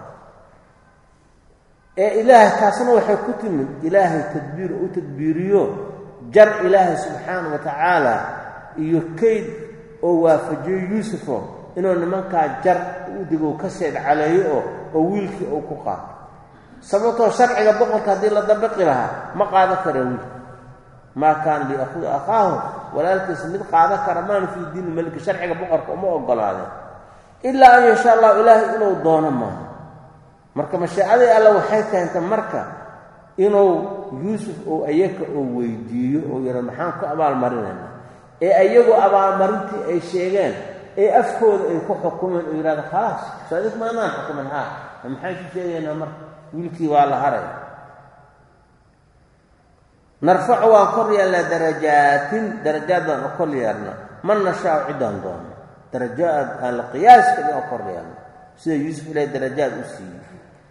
ee ilaahay taasna waxay ku timid ilaahay tadbiir u tadbiiriyo jar ilaahay subxaana wa tacaala iyo kayd oo waafajiyo yuusufo inuu nimankaa jar u digo ka seed caleeyo oo oo wiilkii uu ku qaato sababtoo sharciga boqorka haddii la dabaqi lahaa ma qaadan kara wiil maa kaana liakhudi akhaahu walaalkiisa mid qaadan kara maana fii diini maliki sharciga boqorka uma ogolaadeen ilaa an yashaa allahu ilaahay inuu doono maaha marka mashiicadii alla waxay keentay marka inuu yuusuf oo ayaka oo weydiiyo oo yidha maxaan ku abaalmarinayna ee ayagu abaalmarintii ay sheegeen ee afkooda ay ku xukumeen oo yidhahda khalaas soo adig maanaan xukuman haa maxaan ku sheegaynaa marka wiilkii waa la haray narfacu waan kor yeelnaa darajaatin darajaad baan u kor yeelna man nashaau ciddaan doono darajaad aan la qiyaaska aan kor yeelna sida yuusuf ilaahay darajaad u siiyey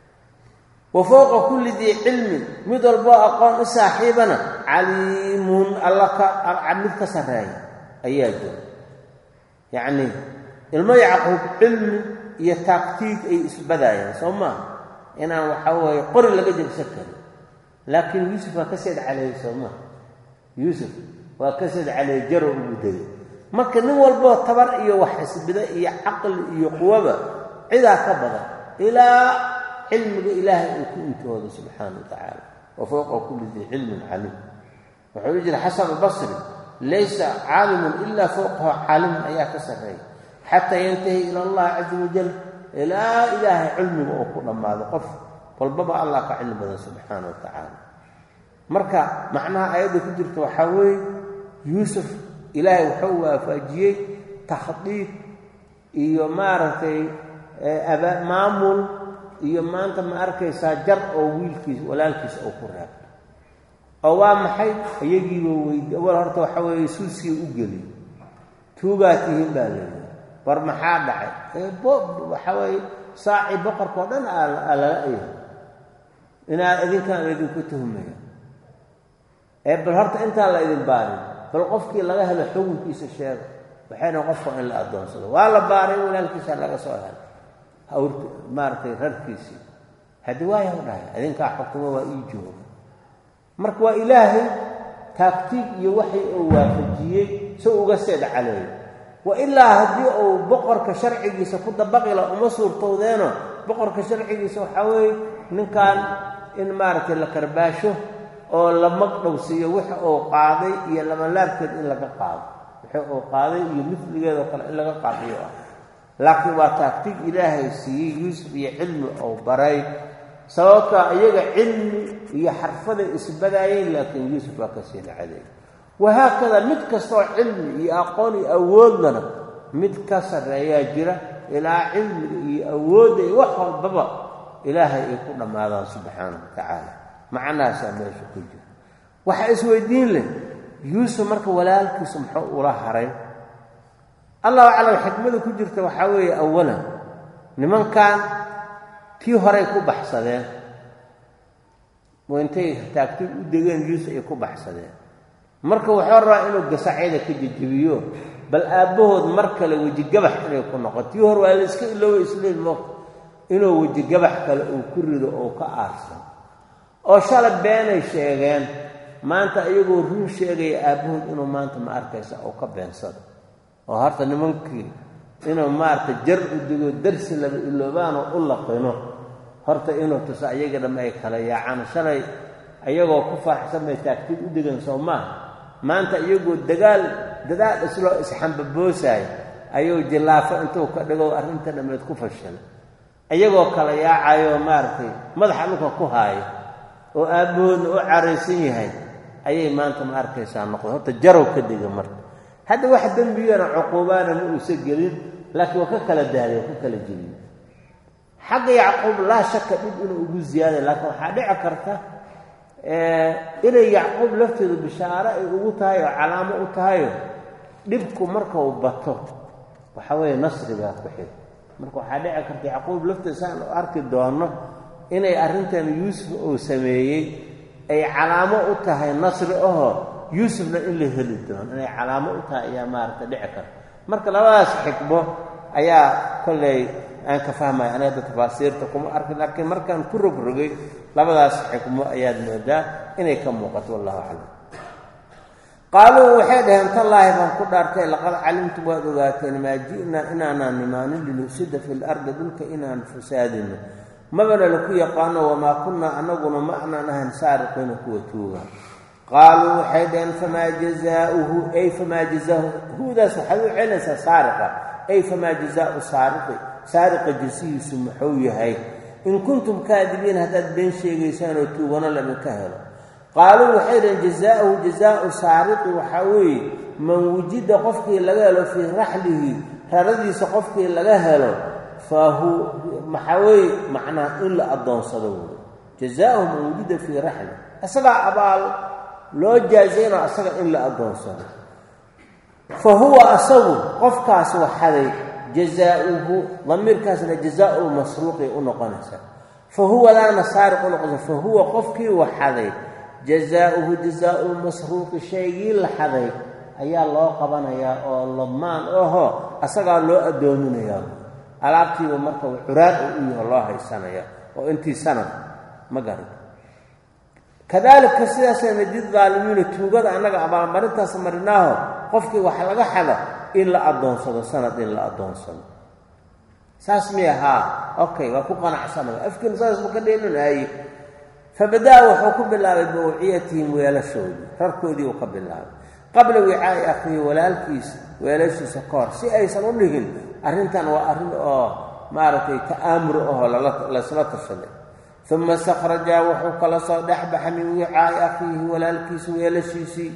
wa fowqa kulli dii cilmin mid walboo aqoon u saaxiibana caliimun alla ka mid ka sarreeya ayaa jira yacnii ilmo yacquub cilmi iyo taagtiig ay isbadaayaan soo maaha inaan waxaa weeye qori laga jabsan karin laakiin yuusuf waa ka seed caleeyey soo maaha yuusuf waa ka seed caleeyey jaro ugu degay marka nin walboo tabar iyo wax xisbida iyo caqli iyo quwaba cidaa ka badan ilaa cilmiga ilaahay uu ku intoodo subxaana wa tacaala wa fowqa kulli dii cilmin caliim wuxuu u jira xasan albasri laysa caalimun ilaa fowqahu caalimun ayaa ka sarreeya xataa yantahi ila allahi caza wajal ilaa ilaahay cilmiga oo ku dhammaado qof walbaba allah ka cilmi badan subxaana wa tacaala marka macnaha aayadda ku jirta waxaa weeye yuusuf ilaahay wuxuu waafajiyey takhdiid iyo maaragtay maamul iyo maanta ma arkaysaa jar oo wiilkiisa walaalkiisa oo ku raabto oo waa maxay iyagiiba weydi awal horta waxaa weeye suuskii u geliy tuugaa tihiin baa leeyahay war maxaa dhacay waxaa weeye saaci boqorkao dhan aa lala yahay inaad idinkaan idinku tuhmaya ee bal horta intaan la idin baarin bal qofkii laga helo xukunkiisa sheega waxayna qofka in la addoonsado waa la baaray walaalkiisa laga soo helay hawrta maaragtay rarkiisii haddii waaya u dhahay idinkaa xukumo waa ii jooga marka waa ilaahay taagtiig iyo waxay uu waafajiyey si uga seed caleeyo wa ilaa haddii uu boqorka sharcigiisa ku dabaqila uma suurtowdeeno boqorka sharcigiisa waxaa weeye ninkan in maaragtay la karbaasho oo la magdhow siiyo wix uu qaaday iyo lamalaabkeed in laga qaado wixii uu qaaday iyo mifligeedoo kale in laga qaadiyo ah laakiin waa taagtig ilaahay siiyey yuusuf iyo cilmi oo baray sababtaa iyaga cilmi iyo xarfaday isbadaayeen laakiin yuusuf waa ka sii dhacaday wahaakada mid kastoo cilmi iyo aqoon iyo awoodlana mid ka sarreeyaa jira ilaa cilmiga iyo awoodda iyo wax walbaba ilaahay ay ku dhammaadaan subxaanahu wa tacaala macnahaasaa meesha ku jira waxaa isweydiin leh yuusuf marka walaalkiisu muxuu ula haray allahu aclam xikmada ku jirta waxaa weeye awalan nimankan tii horey ku baxsadeen oo intay taagtid u degeen yuusuf ay ku baxsadeen marka wuxuu rabaa inuu gasacyada ka jejebiyo bal aabbahood mar kale wejigabax inay ku noqo tii hor waa la iska iloowa isleyn mo inuu wejigabax kale uu ku rido oo ka aarsan oo shalay beenay sheegeen maanta iyagoo run sheegaya aabbahood inuu maanta ma arkaysa oo ka beensado oo horta nimankii inuu maaragta jar u digo darsi laba iloobaanoo u laqino horta inuu tuso ayaga dhamma ay kala yaacaan shalay ayagoo ku faraxsan bay taagtid u degan soo maaha maanta iyagoo dagaal dadaal isloo isxambaboosaay ayuu jilaafo intuu ka dhigo arrinta dhammeed ku fashalay iyagoo kala yaacayo maaragtay madaxa dhulka ku haayo oo aabbahoodna u caraysan yahay ayay maanta ma arkaysaa noqday horta jarow ka dhiga marka hadda wax dembiyana cuquubaana ma uusa gelin laakiin waa ka kala daaliy waa ka kala jeliye xagga yacquub laa shaka dhib inuu ugu ziyaaday laakiin waxaa dhici karta inay yacquub lafteedu bishaaro ay ugu tahay oo calaamo u tahayo dhibku marka uu bato waxa weeye nasrigaa ku xig marka waxaa dhici karta yacquub lafteeda saan u arki doono inay arrintan yuusuf uu sameeyey ay calaamo u tahay nasri ahoo yuusufna in la heli doono inay calaamo u tahay ayaa maaragta dhici karta marka labadaas xikbo ayaa kolley aan ka fahmaya aniga hadda tafaasiirta kuma arkin laakiin markaan ku rogrogay labadaas xikmo ayaad moodaa inay ka muuqato wallahu aclam qaaluu waxay dhaheen tallaahi baan ku dhaartay laqad calimtu waad ogaateen maa ji'naa inaanaan nimaanin linufsida fi lardi dhulka inaan fasaadino mabana laku yaqaano wamaa kunnaa annaguna ma aanaan ahayn saariqiina kuwa tuuga qaaluu waxay dhaheen famaa jazaauhu ay famaa jazaahu huudaas waxaad u celinaysaa saariqa ay famaa jazaau saariqi saariqa jasihiisu muxuu yahay in kuntum kaadibiin haddaad been sheegaysaan oo tuugano laminka helo qaaluu waxay dhaheen jazaauhu jazaau saariqi waxaa weeye man wujida qofkii laga helo fii raxlihi raradiisa qofkii laga helo fahu maxaa weeye macnaa in la addoonsado wey jazaauhu man wujida fii raxli isagaa abaal loo jaazayno asaga in la addoonsado fa huwa asagu qofkaas waxaday jazaauhu damiirkaasna jazaau lmasruuqi u noqonaysa fa huwa laana saariq u noqonaysa fa huwa qofkii waxaday jazaauhu jazaau lmasruuqi shaygii la xaday ayaa loo qabanayaa oo lamaan aho asagaa loo addoominayaa alaabtiiba marka curaad u yaho loo haysanaya oo intii sanad ma garan kadaalika sidaasay najid daalimiina tuugada annaga abaalmarintaas marinaaho qofkii wax laga xado in la addoonsado sanad in la addoonsado saas miya haa okay waa ku qanacsanaya afkiina saas ma ka dheenunaaye fabadaa wuxuu ku bilaabay bawciyatihim weelashoodii rarkoodii uu ka bilaabay qabla wicaa'i akhihi walaalkiisa weelashiisa ka hor si aysan u dhigin arrintan waa arrin oo maaragtay ta'aamur ahoo laysla tashaday uma istakrajaa wuxuu kala soo dhexbaxa min wicaa'i akhiihi walaalkiisa weelashiisii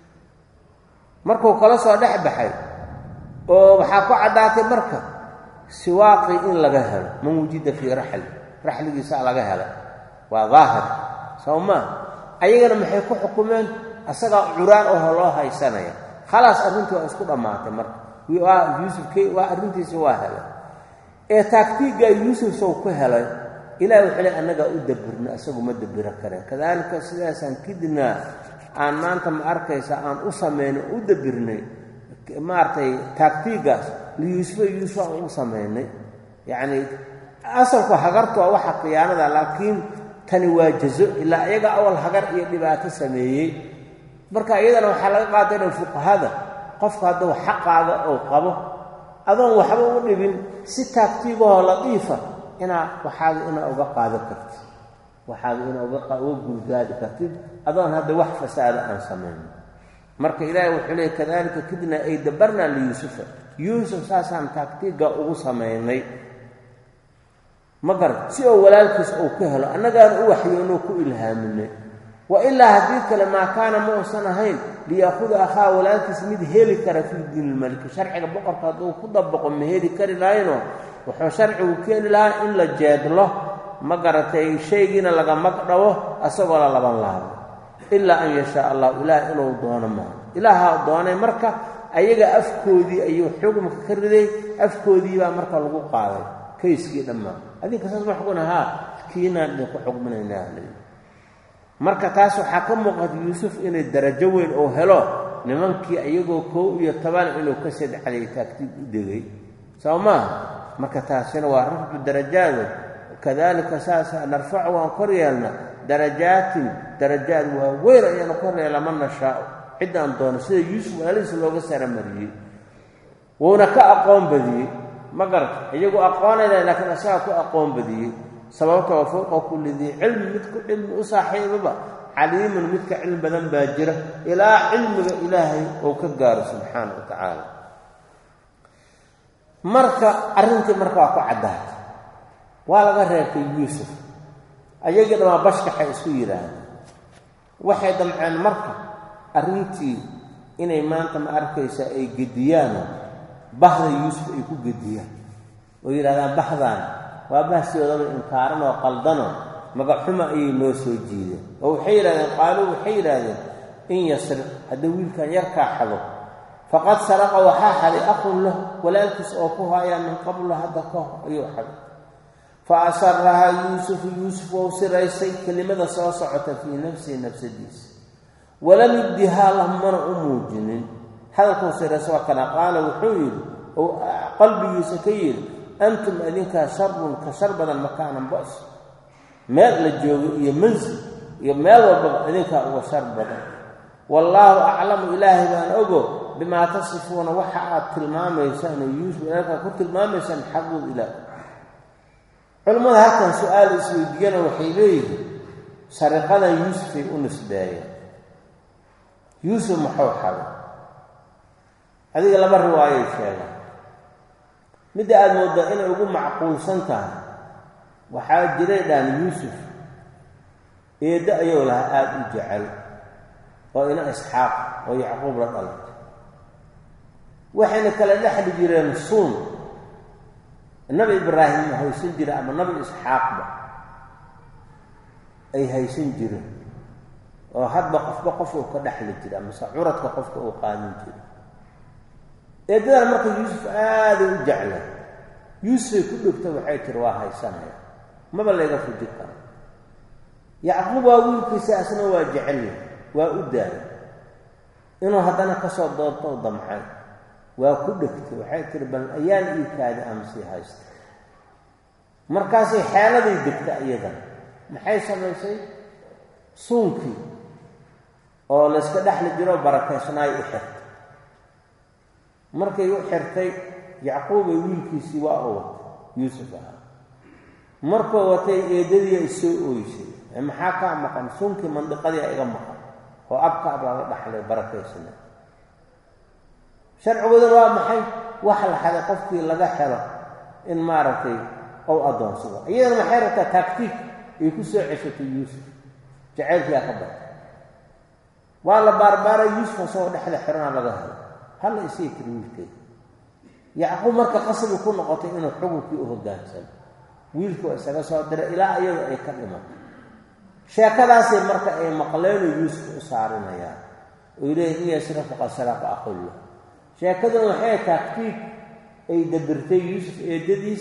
markuu kala soo dhex baxay oo waxaa ku caddaatay marka siwaaqii in laga helo man wujida fii raxli raxligiisa laga hela waa daahir soo maa ayagana maxay ku xukumeen asagaa curaan oo loo haysanaya khalaas arrintii waa isku dhammaatay marka waa yuusufkii waa arrintiisi waa helay ee taagtiigaa yuusuf sow ku helay ilaah wuxuu leey annagaa u dabirna isagu ma dabiro kareen kadaalika sidaasaan kidnaa aan maanta ma arkaysa aan u samayno u dabirnay maaragtay taagtiigaas liyuusufa yuusuf aan u samaynay yacni asalku hagartu waa waxa khiyaanada laakiin tani waa jazo ilaa iyaga awal hagar iyo dhibaato sameeyey marka iyadana waxaa laga qaadana fuqahada qofka hadduu xaqaaga oo qabo adoon waxba u dhibin si taagtiigahoo latiifa inaa waxaaga inaa uga qaadan kartid waxaaga inaa uga guulgaadi kartid adoon hadda wax fasaada aan samayn marka ilaahay wuxuu leeyay kadaalika kidna ay dabarnaa liyuusufa yuusuf saasaan taagtiiga ugu samaynay ma garan si oo walaalkiis uu ka helo annagaan u waxyoonoo ku ilhaaminay wa ilaa haddii kale maa kaana ma uusan ahayn liyaakuda akhaa walaalkiis mid heli kara fii diini ilmaliki sharciga boqorka hadduu ku dabaqo ma heli kari lahaynoo wuxuu sharcigu keeni lahaa in la jeedlo ma garatay shaygiina laga magdhawo asagoo la laban laabo ilaa an yashaa allah ilaah inuu doono maaha ilaahaa doonay marka ayaga afkoodii ayuu xugumka ka riday afkoodiibaa marka lagu qaaday kayskii dhammaan adinka saas ma xukuna haa kiinaan idinku xugminaynaa marka taas waxaa ka muuqata yuusuf inay darajo weyn oo helo nimankii iyagoo koow iyo toban inuu ka sadcaliyay taagtiig u degay soo maaha marka taasina waa rafcu darajaado kadaalika saasa narfacu waan kor yeelna darajaatin darajaad waa weyn ayaanu kor yeelna man nashaao ciddaan doono sida yuusuf walaalihiisa looga saramariyey wuuna ka aqoon badiyey ma garata iyagoo aqoonayna laakiin asagaa ku aqoon badiyey sababta waa fowqa kulli dii cilmi midku cilmi u saaxiibaba caliimun midka cilmi badan baa jira ilaa cilmiga ilaahay uu ka gaaro subxaana wa tacaala marka arrintii marka waa ku caddaatay waa laga reebtay yuusuf ayagii dhamaa bashkaxay isku yidhaahdeen waxay damceen marka arrintii inay maanta ma arkaysaa ay gediyaan bahda yuusuf ay ku gediyaan oo yidhahdaan bahdaan وأبها سيودة إنكارنا وقلدنا مقحمة أي نوسو جيدة وحيرا قالوا حيرا إن يسرق هدويل كان يركع حظه فقد سرق وحاح لأخ له ولا يلكس أوكوها يا من قبل هذا كه أيها حبيب فأسرها يوسف يوسف وسريسي كلمة صاصعة في نفسه نفس الديس ولم يديها له من أمو جنين هذا كون سريسي وكان قال وحيل قلبي يسكيل أنتم أذنك شر كشر بدل مكان بأس مال الجو يمنز يمال وأذنك هو شر بدل والله أعلم إلهي بأن أقول بما تصفون وحاء تلمام يسان يوسف إليك كنت تلمام يسان حقه إله علماء هكذا سؤال سويدينا وحيليه سرقنا يوسف في أنس باية يوسف محوحة هذه لما الرواية شايفة مدى الموضعين يقول معقول سنتها وحاجة جريدان يوسف إيدأ يولها آد الجعل وإن إسحاق ويعقوب رضي وحين كلا لحد جيران الصوم النبي إبراهيم هو سنجر أما النبي إسحاق أي هي سنجر وحد بقف بقف وكدحل الجيران مسعورة بقف وقانين جيران إذا مركز يوسف آذي وجعله يوسف كله كتب حيث رواها سنة ما بلا يغفر جدا يعقوب أقول كساسنا وجعله وأداني إنه هذانا كسر ضغطه وضمحان وكدكت وحيث بل أيان إيكاد أمسي هايست مركزي حالة ذي دكت أيضا محيث ما يسي صونكي أو لسك دحل جرو بركة سناي إحرت مركي يحرتي يعقوب ويلكي سواء يوسف مركو وتي إيدي يسوء ويسي محاكا مقام صونكي منطقة دي أيضا مقام وأبقى أبقى دحل بركة سناي شرع وذا محي وحل هذا قفتي لغا حلو إن مارتي أو أدون سوا أيضا محيرة تكتيك يكون عشة يوسف جعل فيها قبل والله باربارة يوسف سوى دحل حرنا لغا هل هل يسيك الويلكي يعقوب مركا قصد يكون نقطي إنه حقوك يؤهد دانسل ويلكو أساقا صادر إلى أيضا أي كلمة شاكذا سي مركا أي مقلين يوسف أسعارنا يا وإليه إيه يسرق فقد سرق أخو له sheekadu waxay taagtiig ay dabirtay Yuusuf eedadiis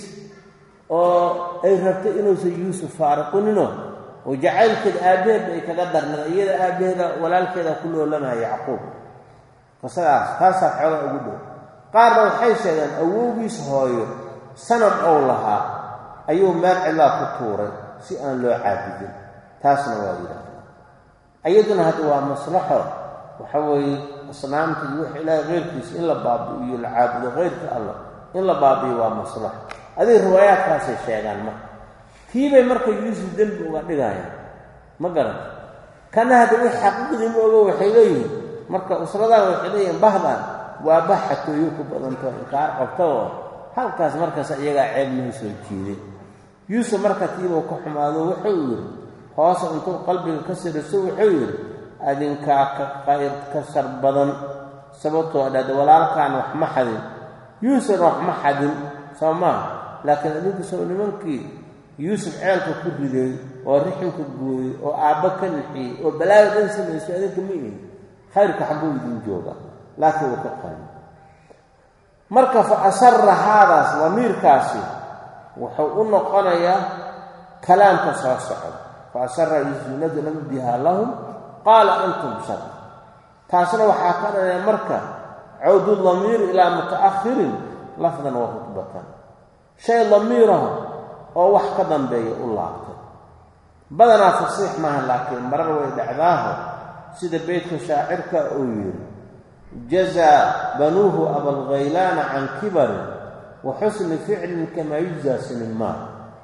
oo ay rabtay inuu soo Yuusuf faarqunino oo jacaylkeed aabeed ay kaga darnaa iyada aabeeda walaalkeeda ku loolama Yaaqoob qasadaas taasa xoolo ugu dhow qaarna waxay sheegaan awoogiis hooyo sanad oo lahaa ayuu meel cilaa ku tuuray si aan loo caabudin taasna waa yiraahdaa ayaduna hada waa maslaxo waxa weeye أصنامك يوحي إلى غير كيس إلا بابي العابد غير الله إلا بابي ومصلح هذه الروايات هذه الشيء ما في مركز يوسف دم وقدها ما قرأت كان هذا حقيقي مو وحيلين مركز أسرة وحيلين بهذا وبحث يوكب أنتوا إنكار قبته هل كاس مركز يجا علم يوسف كذي يوسف مركز يبغى كحم هذا وحيل خاصة أنتوا قلبي الكسر السوء حيل adinka qayr ka sar badan sababtoo ah walaalkaan wax ma xadin Yuusuf wax ma xadin sama laakiin adinku soo nimankii Yuusuf ceelka ku riday oo rixinka gooyay oo aaba ka nixi oo balaayo dhan sameeyay adinku miin khayrka xabuu idin jooga laakiin uu ka qaan marka fa asarra hadaas wamirkaasi wuxuu u noqonayaa kalaamka soo socda fa asarra Yuusuf nadana biha lahum قال أنتم شر تاسنا وحاكنا مركا عود الضمير إلى متأخر لفظا وخطبة شيء ضميره أو وحكدا بي الله بدنا فصيح معه لكن مرر ويدعذاه سيد بيت شاعرك أويل جزى بنوه أبا الغيلان عن كبر وحسن فعل كما يجزى سنما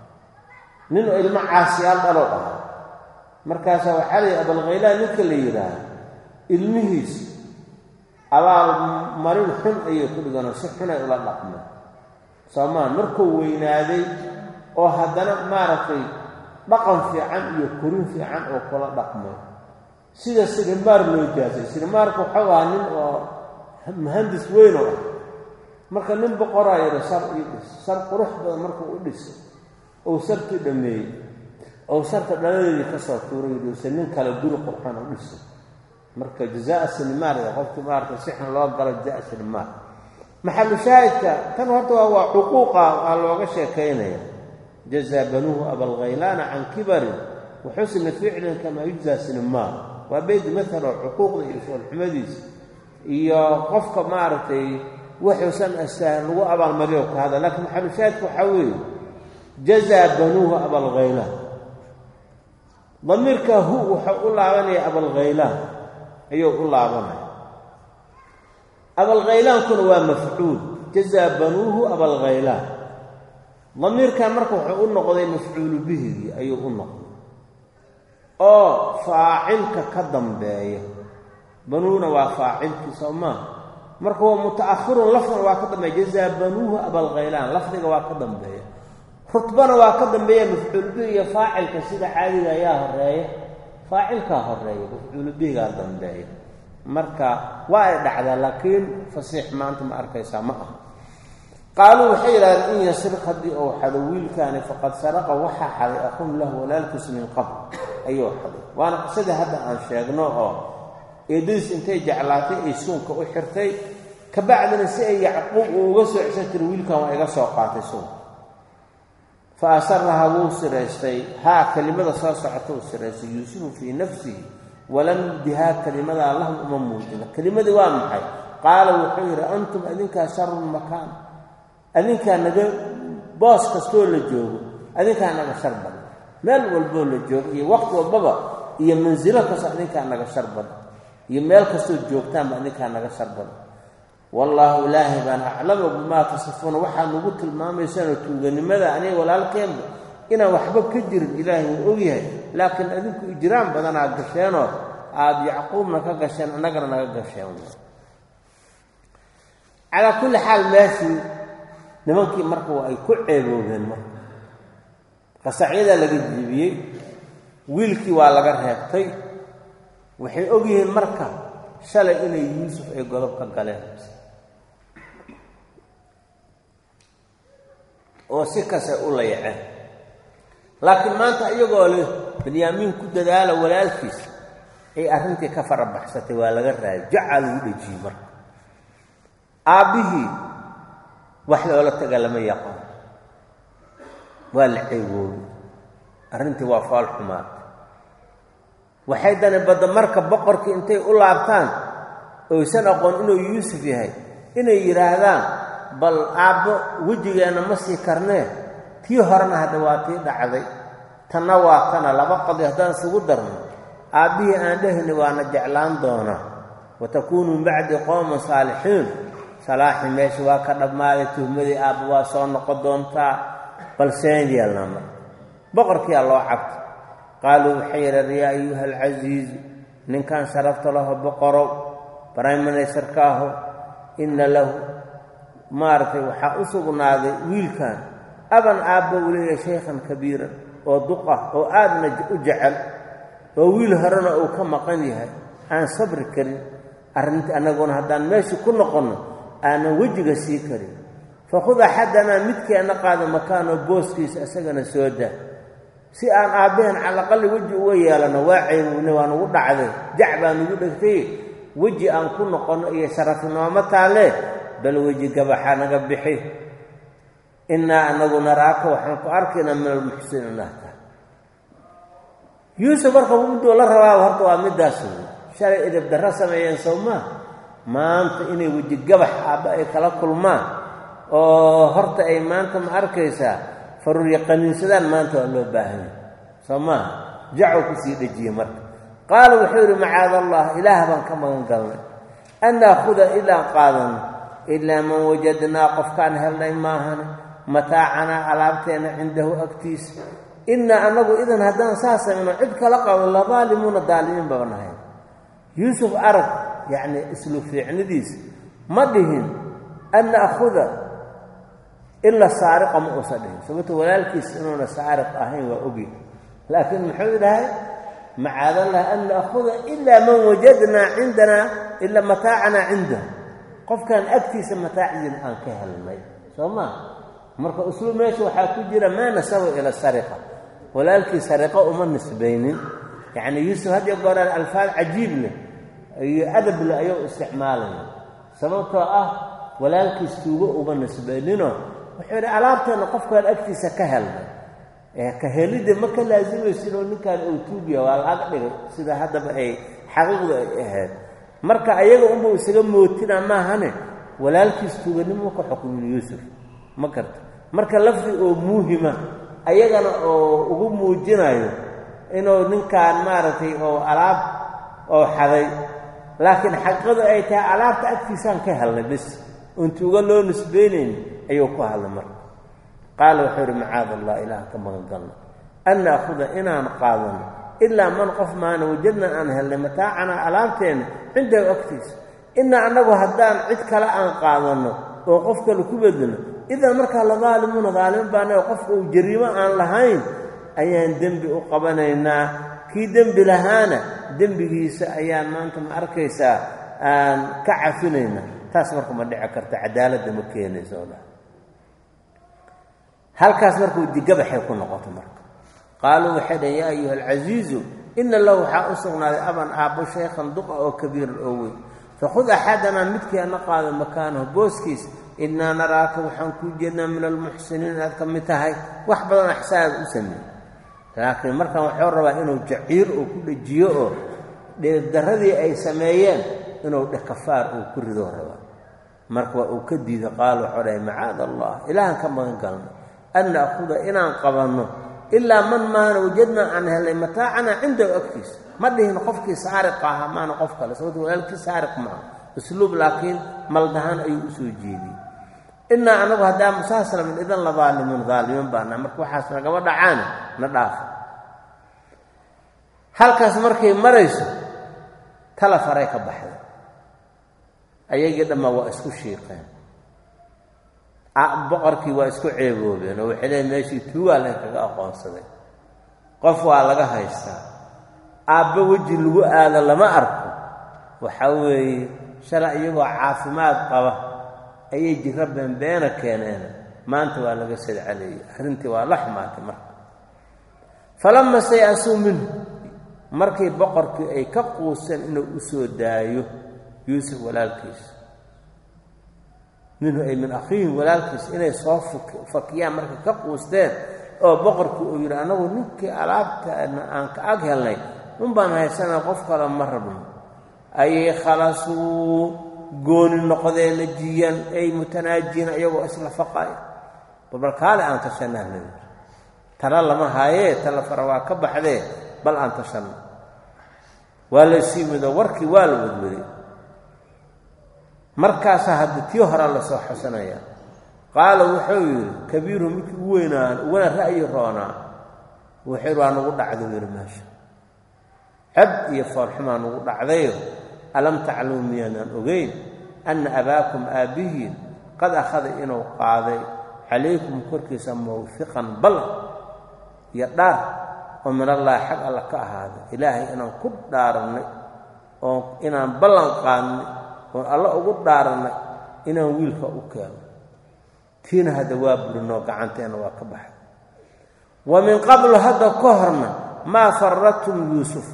من المعاصي الألوغة markaas waxa la abal ghaylaan ninka la yiraahdo ilmihiis abaal marin xun ay ku dhigan si xun ay ula dhaqmo saamaan markuu weynaaday oo haddana maaragtay dhaqan fiican iyo korin fiican oo kala dhaqmo sida Silmaar loo jaasay Silmaarku waxa waa nin oo muhandis weyn oo marka nin boqorayo sar sar qurux badan markuu u dhisay oo sarti dhameey oo sarta dhaladeedii ka soo tuuray dhuusan nin kale guri qurxan u dhisay marka jazaa sinimar ee qofka maarka sixna loo galo jazaa sinimar maxallu shaahidka tan horta waa xuquuqa oo looga sheekeynaya jazaa banuhu abal ghaylan an kibar wa husn fi'l kama yujza sinimar wa bayd mathala xuquuqda iyo soo xumadiis iyo qofka maartay wuxuusan asaan lagu abaal mariyo ka hada laakiin maxallu shaahidku waxa weeye jazaa banuhu abal ghaylan ضميرك هو وحقولابني أبا الغيلان أيوه قولابني أبا الغيلان كنوا مفعول جزا بنوه أبا الغيلان ضميرك مركو حقولنا قضي مفعول به أيوه قلنا أو فاعلك كدم بايه بنونا وفاعلك سوما مركو متأخر لفظا وكدم جزا بنوه أبا الغيلان لفظا وكدم بايه خطبنا وكدم بيه مفعول به فاعل كسيده عادي يا هريه فاعل كا هريه مفعول به قدم بيه marka waa dhacda laakiin fasiix maanta ma arkaysa ma ah qaalu hayran in yasriq hadi oo hada wiilkaani faqad saraqa waxa xalay aqum lahu walaalkiis min qabl ayo xalay waana qisada hadda aan sheegno oo eedis intay jeclaatay ay suunka u xirtay ka bacdina si ay yaqub uga soo ceshay wiilkan waa iga soo qaatay suun فأسرها وسرستي ها كلمة صاصعة وسرستي يوسف في نفسه ولم بها كلمة اللهم أمموتنا كلمة دوام حي قال وحير أنتم أذنك شر المكان أذنك نجا باس كستول الجوب أذنك نجا شربا مال والبول الجوب هي وقت والبابا هي منزلة كس أذنك نجا شربا هي مال كستول الجوب تام أذنك نجا شربا والله إلهي بأن أعلم بما تصفون وحا نقول المامي سنة توقني ماذا أني ولا الكيم إنا وحبب كجر الإلهي وأغيه لكن أذنك إجرام بدنا أقشانه عاد يعقوب نكاقشان نقرأ نكاقشان على كل حال ماشي نمكن مركوا أي كل عيبه من مركوا فسعيدة لقد جيبيه ويلكي وعلى قرهبتي وحي أغيه المركة شلي إلي يوسف أي قلبك قليل oo si kasta u leeyahay laakiin maanta iyagoo leh Benyamin ku dadaala walaalkiis ay arrintii ka farabaxsatay waa laga raay jacal u dhijii mar aabihi wax loola tagalama yaqaan waa la ceewoon arrintii waa faal xumaad waxay dana bada marka boqorkii intay u laabtaan oo isan aqoon inuu Yuusuf yahay inay yiraahdaan bal aabo wajigeena ma sii karnee tii horena hada waa tii dhacday tanna waa kana laba qadi hadaan sugu darno aabihi aan dhehni waana jeclaan doona watakuunu ba'di qawm saalihiin salaahi meesh waa ka dhamaaday tuhmadii aabo waa soo noqon doonta bal seen yeelnama boqorkii Allah cabd qaaluu hayra ya ayuha al-aziz nin kan sharafta lahu boqoro prime minister kaaho inna lahu maartay waxa u sugnaaday wiilkan aban aabba waliya sheekhan kabiira oo duqa oo aadna u jecel oo wiil harana oo ka maqan yahay aan sabr karin arrinta anaguna hadaan meesha ku noqono aan wajiga sii karin fa khudha hadana midkeena qaada makaano booskiisa asagana soo daa si aan aabeen ala qalli waji uga yeelano waacayna waan ugu dhacday jacbaan ugu dhagtay waji aan ku noqono iyo sharafnimo taale بل وجه قبحا نقبحي إنا أنه نراك وحنك أركنا من المحسنين نهتا يوسف أركب مدو الله رواه وهرطوا مداسو شارع إذا بدرسة ما ينسوا ما ما أنت إني وجه قبح أبائي كلاكل ما وهرط أي ما أنت مأركيسا فرور يقنين سدان ما أنت ألو باهن سما جعوا كسيد الجيمر قالوا وحير معاذ الله إله من كما قلنا أن نأخذ إلا قادم إلا من وجدنا قف كان هل ماهن متاعنا علابتنا عنده أكتيس إنا أنه إذن هدان ساسا من عدك لقى ولا ظالمون الظالمين بغنهين يوسف أرد يعني اسلوب في عنديس مدهن أن نأخذ إلا السارق مؤسدين سبت ولالكيس إنه السارق أهين وأبي لكن محمد هاي معاذ الله أن نأخذ إلا من وجدنا عندنا إلا متاعنا عنده قف كان أكتيس متاعين أن كهل المي سوما marka usluub meesha waxaa ku jira maa nasabu ila sariqa walaalkii sariqa uma nisbaynin yacni yuusuf had iyo gooraan alfaad cajiib leh iyo adab leh ayuu isticmaalaya sababtoo ah walaalkiis tuugo uma nisbayninoo wuxuu yidhi alaabteena qofkaan agtiisa ka helnay ee ka helidda ma ka laasimaysin oo ninkaan uu tuugiya waa laaga dhigay sida haddaba ay xaqiiqdu ay ahayd marka ayaga unbuu isaga mootina maahane walaalkiis tuuganimo ka xukumin yuusuf ma garta marka lafdi oo muhima ayagana oo ugu muujinayo inuu ninkaan maaragtay oo alaab oo xaday laakiin xaqiiqadu ay tahay alaabta agtiisaan ka helnay bis intuuga loo nisbaynayn ayuu ku hadlay marka qaala wuxuu yidhi macaada allah ilaah ka magan galno an naakuda inaan qaadano ilaa man qof maana wajadna aan helnay mataacanaa alaabteenna cindahu agtiisa inaa annagu haddaan cid kale aan qaadanno oo qof kale ku bedelo idan markaa la daalimuuna daalimo baana qofka uu jariimo aan lahayn ayaan dembi u qabanaynaa kii dembi lahaana dembigiisa ayaan maanta ma arkaysaa aan ka cafinaynaa taas marka ma dhici karta cadaaladda ma keenayso oo dhan halkaas markuu digabaxay ku noqoto marka qaaluu waxay dhahen yaa ayuha alcasiizu ina lahu waxaa u sugnaaday aban aabbo shaykhan duqa oo kabiiran oo weyn fakhud axadanaa midkii ana qaado makaanahu booskiis innaa naraaka waxaan kuu jeednaa min almuxsiniin inaad ka mid tahay wax badan axsaanaad u sameey laakiin markaan waxuu rabaa inuu jaciir uu ku dhejiyo oo dheerdarradii ay sameeyeen inuu dhekafaar uu ku ridoo rabaa marka waa uu ka diido qaal waxuu dhahay macaada allah ilaahan ka magan galno an na'khuda inaan qabanno ilaa man maana wajadnaa aan helnay mataacanaa cindahu agtiisa ma dhihin qofkii saariqa ahaa maana qof kale sababto walaalkii saariq maaha usluub laakiin maldahaan ayuu u soo jeediyey innaa anagu haddaa musaaslamin idan la daalimuun daalimiin baana marka waxaas nagama dhacaana na dhaafa halkaas markay marayso tala faray ka baxday ayagii dhammaa waa isku shiiqeen boqorkii waa isku ceeboobeen oo waxay leeyiin meeshii tuugaa len kaga aqoonsaday qof waa laga haystaa aabba weji lagu aado lama arko waxaa weeye shalay iyagoo caafimaad qaba ayay jirro beenbeena keeneen maanta waa laga sadcaleeyey arrintii waa la xumaatay marka falama say-asuu minhu markay boqorkii ay ka quuseen inuu u soo daayo yuusuf walaalkiisa minhu ay min akhiihim walaalkiis inay soo fakiyaan markay ka quusteen oo boqorkii uu yidhi anagu ninkii alaabtaana aan ka ag helnay un baan haysanaa qof kale ma rabno ayay khalasuu gooni noqdeen najiyan ay mutanaajiina iyagoo isla faqaya balbalkaale aan tashanaa la yidhi tala lama haayee tala fara waa ka baxdee bal aan tashanno waa laysii mido warkii waa la wadwaday markaasaa hadda tii horaa lasoo xasanaya qaala wuxuu yidhi kabiiru midkii ugu weynaan uguna ra'yi roonaa wuxuu yidhi waa nagu dhacday u yidhi meesha cab iyo foolxumaa nagu dhacdayo alam taclamu miyaanaan ogeyn anna abaakum aabbihiin qad akhada inuu qaaday calaykum korkiisa mawfiqan ballan iyo dhaar oo min allaahi xag alla ka ahaaday ilaahay inaan ku dhaarannay oo inaan ballan qaadnay oon alla ugu dhaarannay inaan wiilka u keeno tiina hadda waa burinoo gacanteenna waa ka baxay wa min qablu hadda ka horna maa faradtum yuusuf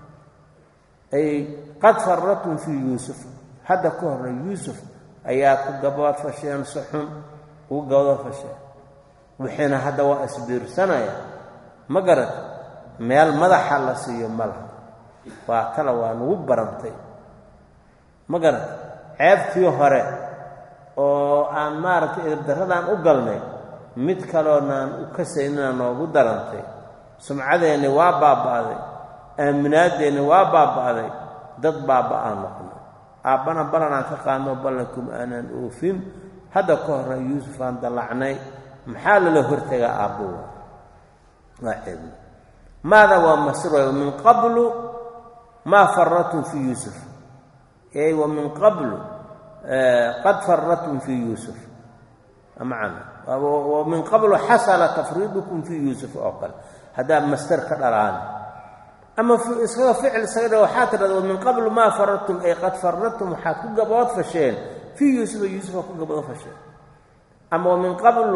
ay qad faradtum fii yuusuf hadda ka horna yuusuf ayaa ku gabood fasheen si xun ugu gabood fasheen wixiina hadda waa isbiirsanaya ma garata meel madaxa la siiyo ma laha waa kala waa nagu barantay ma garata ceebtii hore oo aan maaragtay idabdarradaan u galnay mid kaloonaan u kasaynina noogu darantay sumcadeenni waa baaba'day aaminaaddeenni waa baaba'day dad baaba'aan noqnay aabbana ballan aan ka qaadno ballankum aanaan oofin hadda ka horna yuusuf aan dallacnay maxaa lala hortagaa aabbo waa ceebna maada waa masiro min qablu maa faradtum fii yuusuf ay wa min qablu qad faradtum fii yuusuf macana wa min qablu xasala tafriidukum fii yuusuf oo kale haddaa master ka dhalaan ama isaga ficil isaga dha waxaa tidhahda wa min qablu maa faradtum ay qad faradtum waxaad ku gabood fasheen fii yuusufa yuusufa ku gabood fasheen ama wa min qablu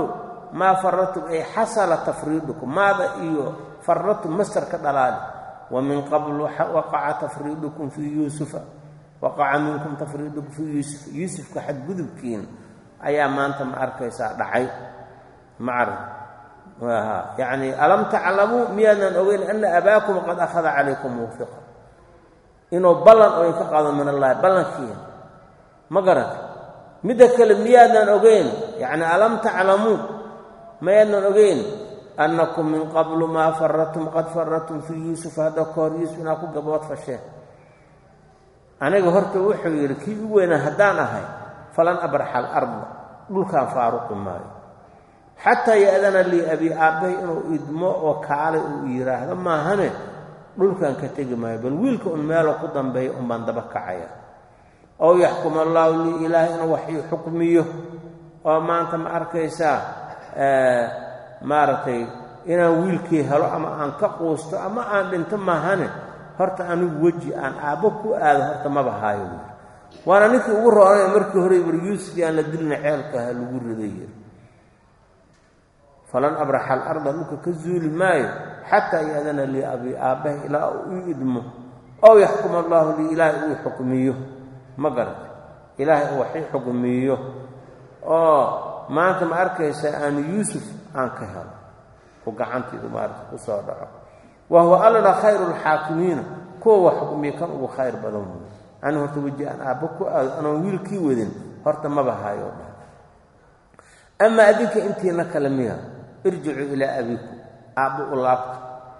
maa faradtum ay xasala tafriidukum maada iyo faradtum mastar ka dhalaali wa min qabl waqaca tafriidukum fii yuusufa waqaca minkum tafriidukum fii yuusuf yuusufka xadgudubkiin ayaa maanta ma arkaysaa dhacay macra yacni alam taclamuu miyaadan ogeyn ana abaakum qad akhada calaykum mawfiqa inuu ballan oo inka qaado min allahi ballankiina ma garata midda kale miyaadan ogeyn yacni alam taclamuu mayaadan ogeyn annakum min qablu maa faradtum qad faradtum fii yuusuf hadda ka hor yuusuf inaa ku gabood fasheen aniga horta wuxuu yidhi kii u weynaa haddaan ahay falan abraxa alarda dhulkaan faaruqi maayo xataa ya-dana lii abii aabbahay inuu idmo oo kaalay uu yidhaahdo maahane dhulkan ka tegi maayo bal wiilka un meeloo ku dambeeya un baan daba kacaya ow yaxkum allaahu lii ilaahay inuu wax ii xukmiyo oo maanta ma arkaysaa maaragtay inaan wiilkii helo ama aan ka quusto ama aan dhinto maahane horta anigu weji aan aabbo ku aado horta maba haayo wiil waana ninkii ugu roonay markii hore bar yuusufkii aan la dilina ceelkaha lagu riday falan abraxa alarda dhulka ka zuuli maayo xataa ya-dana lii abii aabbahay ilaa uu idmo ow yaxkum allaahu lii ilaahay uu xukmiyo ma garata ilaahay uu wax ii xukmiyo oo maanta ma arkaysa aan yuusuf aan ka helo ku gacantiidu maarata ku soo dhaco wa huwa allana khayru lxaakimiina kuwa wax xukmiya kan ugu khayr badan wey ani horta weji aan aabbo ku aado anoon wiilkii wadin horta maba hayo dha ama adinka intiina kale miya irjicuu ilaa abiikum aabbo u laabta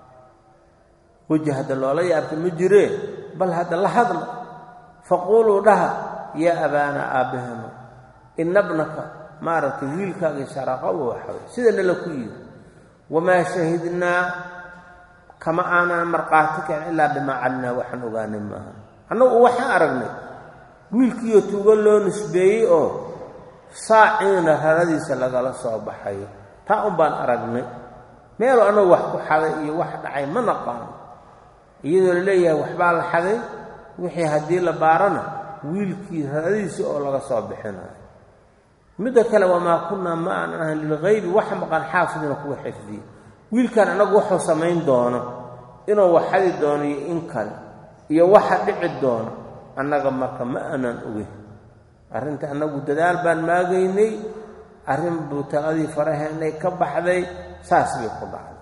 weji hadda loola yaabta ma jiree bal hadda la hadla faquuluu dhaha yaa abaana aabbahena ina bnaka maaragtay wiilkaagii saraqa u waxaway sida nala ku yidhi wamaa shahidnaa kama aanaan markhaati kacin ilaa bimaa calinaa waxaan ogaanay maaha annagu waxaan aragnay wiilkiiyo tuugo loo nisbeeyey oo saaciina raradiisa lagala soo baxayo taa un baan aragnay meelu annagu wax ku xaday iyo wax dhacay ma naqaano iyadoo la leeyahay waxbaa la xaday wixii haddii la baarana wiilkii raradiisa oo laga soo bixinayo midda kale wamaa kunnaa ma aan ahan lilghaybi waxa maqan xaafidina kuwa xifdiya wiilkan annagu wuxuu samayn doono inuu wax xadi doono iyo in kale iyo waxa dhici doono annaga marka ma aanan ogeyn arrinta annagu dadaal baan maagaynay arrin buu taladii faraheennay ka baxday saas bay ku dhacday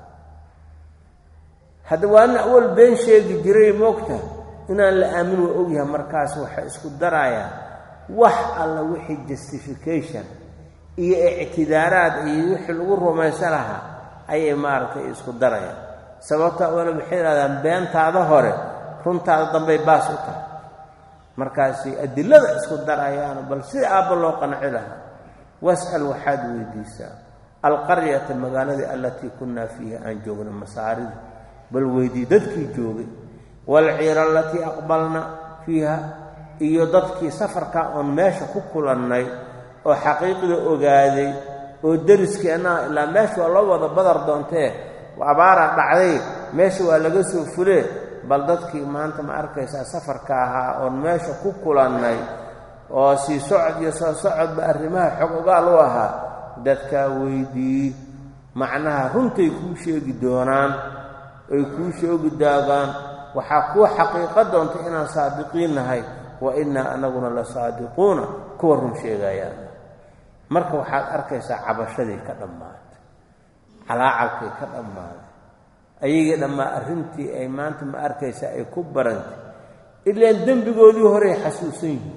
hadda waa nin awal been sheegi jiray moogta inaan la aamin waa ogyahay markaas waxay isku darayaan wax alla wixii justification iyo ictidaaraad iyo wixii lagu rumaysan lahaa ayay maaragtay isku darayaan sababta wala waxay yidhahdaan beentaada hore runtaada dambay baas u tahay markaasi adilada isku darayaan bal si aabba loo qanci lahaa was'al waxaad weydiisaa alqaryata magaaladii allatii kunnaa fiiha aan joogna masaarida bal weydii dadkii joogay waalciira alatii aqbalna fiiha iyo dadkii safarkaa oon meesha ku kulannay oo xaqiiqda ogaaday oo deriskeennaha ilaa meesha waa loo wada badar doontee abaaraa dhacday meesha waa laga soo fulee bal dadkii maanta ma arkaysaa safarka ahaa oon meesha ku kulannay oo sii socod iyo soo socodba arrimaha xog ogaal u ahaa dadkaa weydii macnaha runtay kuu sheegi doonaan ay kuu sheegi daagaan waxaa kuu xaqiiqo doonta inaan saadiqiin nahay wa innaa anaguna la saadiquuna kuwa run sheegayaan marka waxaad arkaysaa cabashadii ka dhammaatay calaacalkay ka dhammaaday ayagii dhammaa arrintii ay maanta ma arkaysaa ay ku barantay ilaan dembigoodii horey xasuusan yihiin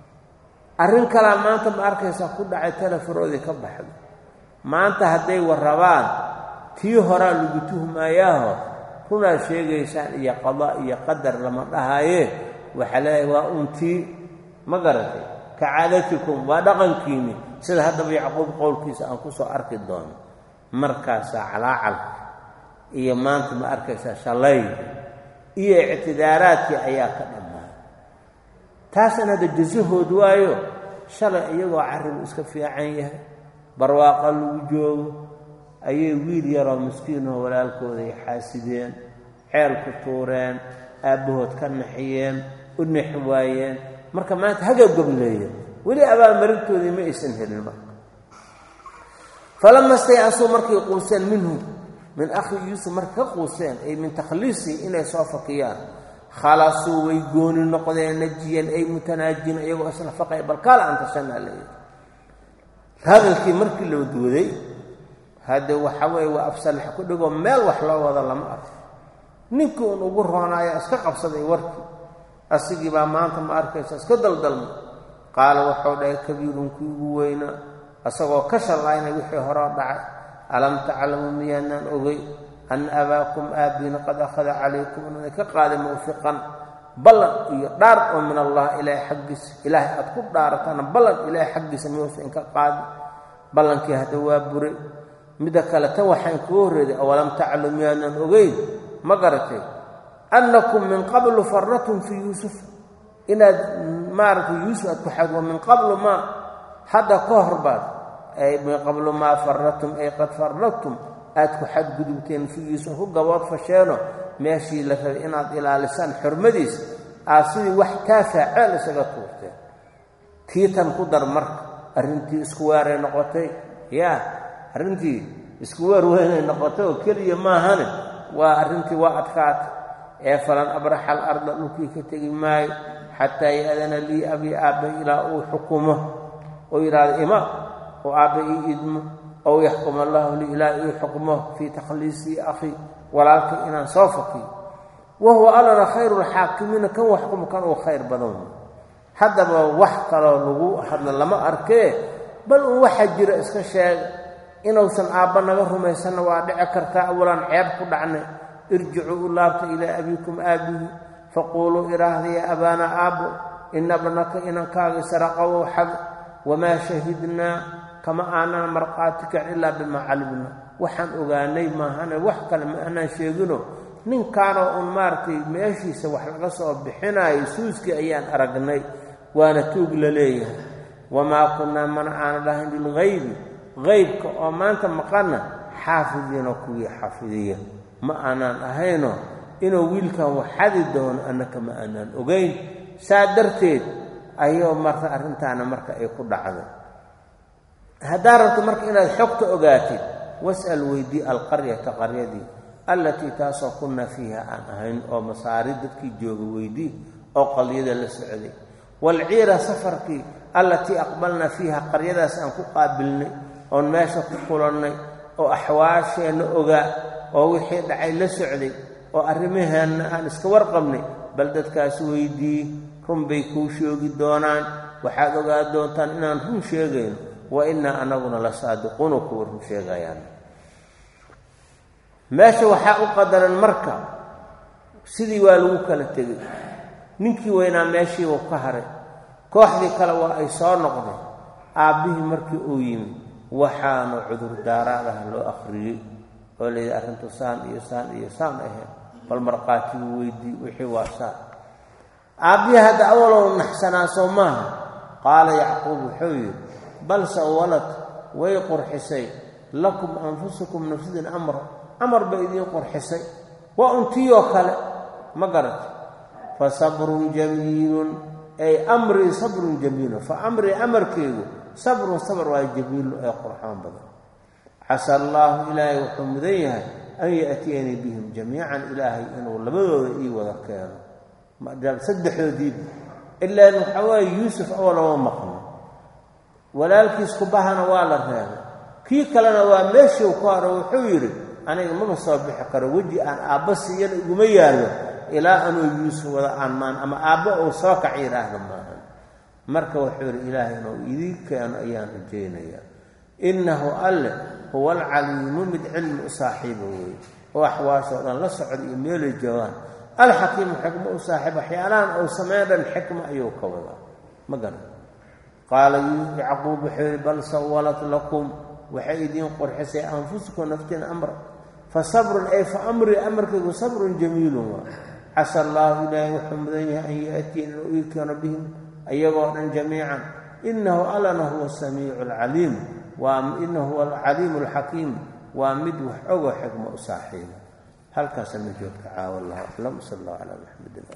arrin kalaa maanta ma arkaysaa ku dhacay telefonoodii ka baxday maanta hadday warrabaan tii horaa lagu tuhmaayaaho runaad sheegaysaan iyo qadaa iyo qadar lama dhahaaye waxaa leeyahay waa untii ma garatay ka caadatikum waa dhaqankiini sida haddaba yacquub qowlkiisa aan ku soo arki doono markaasaa calaacalka iyo maanta ma arkaysaa shalay iyo ictidaaraadkii ayaa ka dhammaaday taasna hadda jasahood waayo shalay iyagoo carrigu iska fiican yahay barwaaqa lagu joogo ayay wiil yaroo miskiinoo walaalkooda ay xaasideen ceel ku tuureen aabbahood ka naxiyeen u naxi waayeen marka maanta haga gobleeya weli abaalmarintoodii ma aysan helin marka falama stay'asuu markay quuseen minhu min akhi yuusuf markay ka quuseen ay min takhliisii inay soo fakiyaan khalasuu way gooni noqdeen najiyan ay mutanaajin iyagoo isla faqay bal kaala anta shanaa leeyahay hadalkii markii loo duuday hadda waxa weeye waa afsalax ku dhigo meel wax loo wada lama arko ninkii uun ugu roonaayo iska qabsaday warkii asigii baa maanta ma arkaysa iska daldalmay qaala wuxuu dhahay kabiirunkii ugu weyna asagoo ka shallaynay wixii horoo dhacay alam taclamu miyaanaan ogey an abaakum aabiina qad akhada calaykum inay ka qaaday mawfiqan ballan iyo dhaar oo min allah ilaahay xaggiisa ilaahay aad ku dhaarataan ballan ilaahay xaggiisa miyuusan inka qaadi ballankii hadda waa buray mida kale tan waxaan kuu horreeday awalam taclamu miyaanaan ogeyn ma garatay annakum min qablu farratum fii yuusuf inaad maaragtay yuusuf aad ku xadwa min qablu maa hadda ka hor baad ay min qablu maa farratum ay qad farratum aad ku xadgudubteen fii yuusuf ku gabood fasheeno meeshii la rabay inaad ilaalisaan xurmadiisa aad sidii wax kaa faaceel isaga tuurteen tiitan ku dar marka arrintii isku waaray noqotay yaa arrintii isku waar weynay noqotay oo keliya maahane waa arrintii waa adkaatay ee falan abraxa alarda dhulkii ka tegi maayo xataa yaadana lii abii aabba ilaa uu xukumo oo yidhaahdo ima oo aabba ii idmo ow yaxkum allahu lii ilaa ii xukmo fii takhliisii akhi walaalkay inaan soo fakiyo wahuwa allana khayru lxaakimiina kan wax xukumo kan uu khayr badan haddaba wax kaloo lagu hadla lama arkee bal uu waxaa jira iska sheega inuusan aabba naga rumaysanna waa dhici kartaa awalan ceeb ku dhacnay irjicuu u laabta ilaa abiikum aabihi faquuluu iraahda yaa abaana aabbo ina bnaka inankaaga saraqawow xad wamaa shahidnaa kama aanaan marqaati kacin ilaa bimaa calimna waxaan ogaanay maahane wax kale ma aanaan sheegino ninkaanoo un maaragtay meeshiisa wax laga soo bixinaayo suuskii ayaan aragnay waana tuug la leeyahay wamaa kunnaa mana aana lahayn lilghaybi qaybka oo maanta maqanna xaafidiina kuwii xafidiya ma aanaan ahayno inuu wiilkan wax xadi doono annaka ma aanaan ogayn saa darteed ayuu marka arrintaana marka ay ku dhacday haddaa rabto marka inaad xogta ogaatid was'al weydii alqaryata qaryadii allatii taasoo kunna fiiha aan ahayn oo masaari dadkii jooga weydii oo qalyada la socday waalciira safarkii allatii aqbalna fiiha qaryadaas aan ku qaabilnay oon meesha ku kulannay oo axwaasheenna ogaa oo wixii dhacay la socday oo arrimaheenna aan iska warqabnay bal dadkaas weydii run bay kuu sheegi doonaan waxaad ogaa doontaan inaan run sheegayno wa innaa anaguna la saadiquuna kuwa run sheegayaan meesha waxaa u qadaran marka sidii waa lagu kala tegey ninkii weynaa meeshiibuu ka haray kooxdii kale waa ay soo noqdeen aabbihii markii uu yimi waxaanu cudurdaaraadaha loo akhriyey oo layidhi arrintu saan iyo saan iyo saan ahayd bal marqaatiguu weydii wixii waa saan aabbihii hadda awalow naxsanaa soo maaha qaala yacquub wuxuu yidhi bal sawalad way qurxisay lakum anfusukum nafsidin amra amar bay idiin qurxisay waa untiyoo kale ma garata fa sabrun jamiilun ay amrii sabrun jamiilun fa amrii amarkeygu sabrun sabr waa jamiilu ee qurxoon badan casa allaahu ilaahay wuxuu mudan yahay an ya'tiyanii bihim jamiican ilaahay inuu labadooda ii wada keeno maadaama saddexdoodiiba ilaan waxaa waaye yuusuf awalama maqno walaalkiis kubahana waa la reebay kii kalena waa meeshuu ku haro wuxuu yidhi aniga mama soo bixi karo weji aan aabba siiyana iguma yaallo ilaa anuu yuusuf wada aanmaan ama aabba uu soo kac yidhaahda maahan marka wuxuu yidhi ilaahay inuu idii keeno ayaan rajaynayaa innahu alle huwa alcaliimu mid cilmi u saaxiiba weeye oo axwaashoo dhan la socda iyo meelay joogaan alxakiimu xikmo u saaxiib waxyaalahan ou sameyn dhan xikma ayuu ka wadaa ma garan qaala yacquub wuxuu yidhi bal sawalat lakum waxay idiin qurxisay anfusukum naftiin amra fa sabrun ay fa amrii amarkaygu sabrun jamiilun waa casa allaahu ilaahay wuxuu mudan yahay an ya'tiya inuu ii keeno bihim ayagoo dhan jamiican inahu allana huwa asamiicu alcaliim waa inahu huwa alcaliimu alxakiim waa mid wax ogoo xikmo u saaxiiba halkaasana joogta caawa allahu aclam sal allahu calaa maxamedin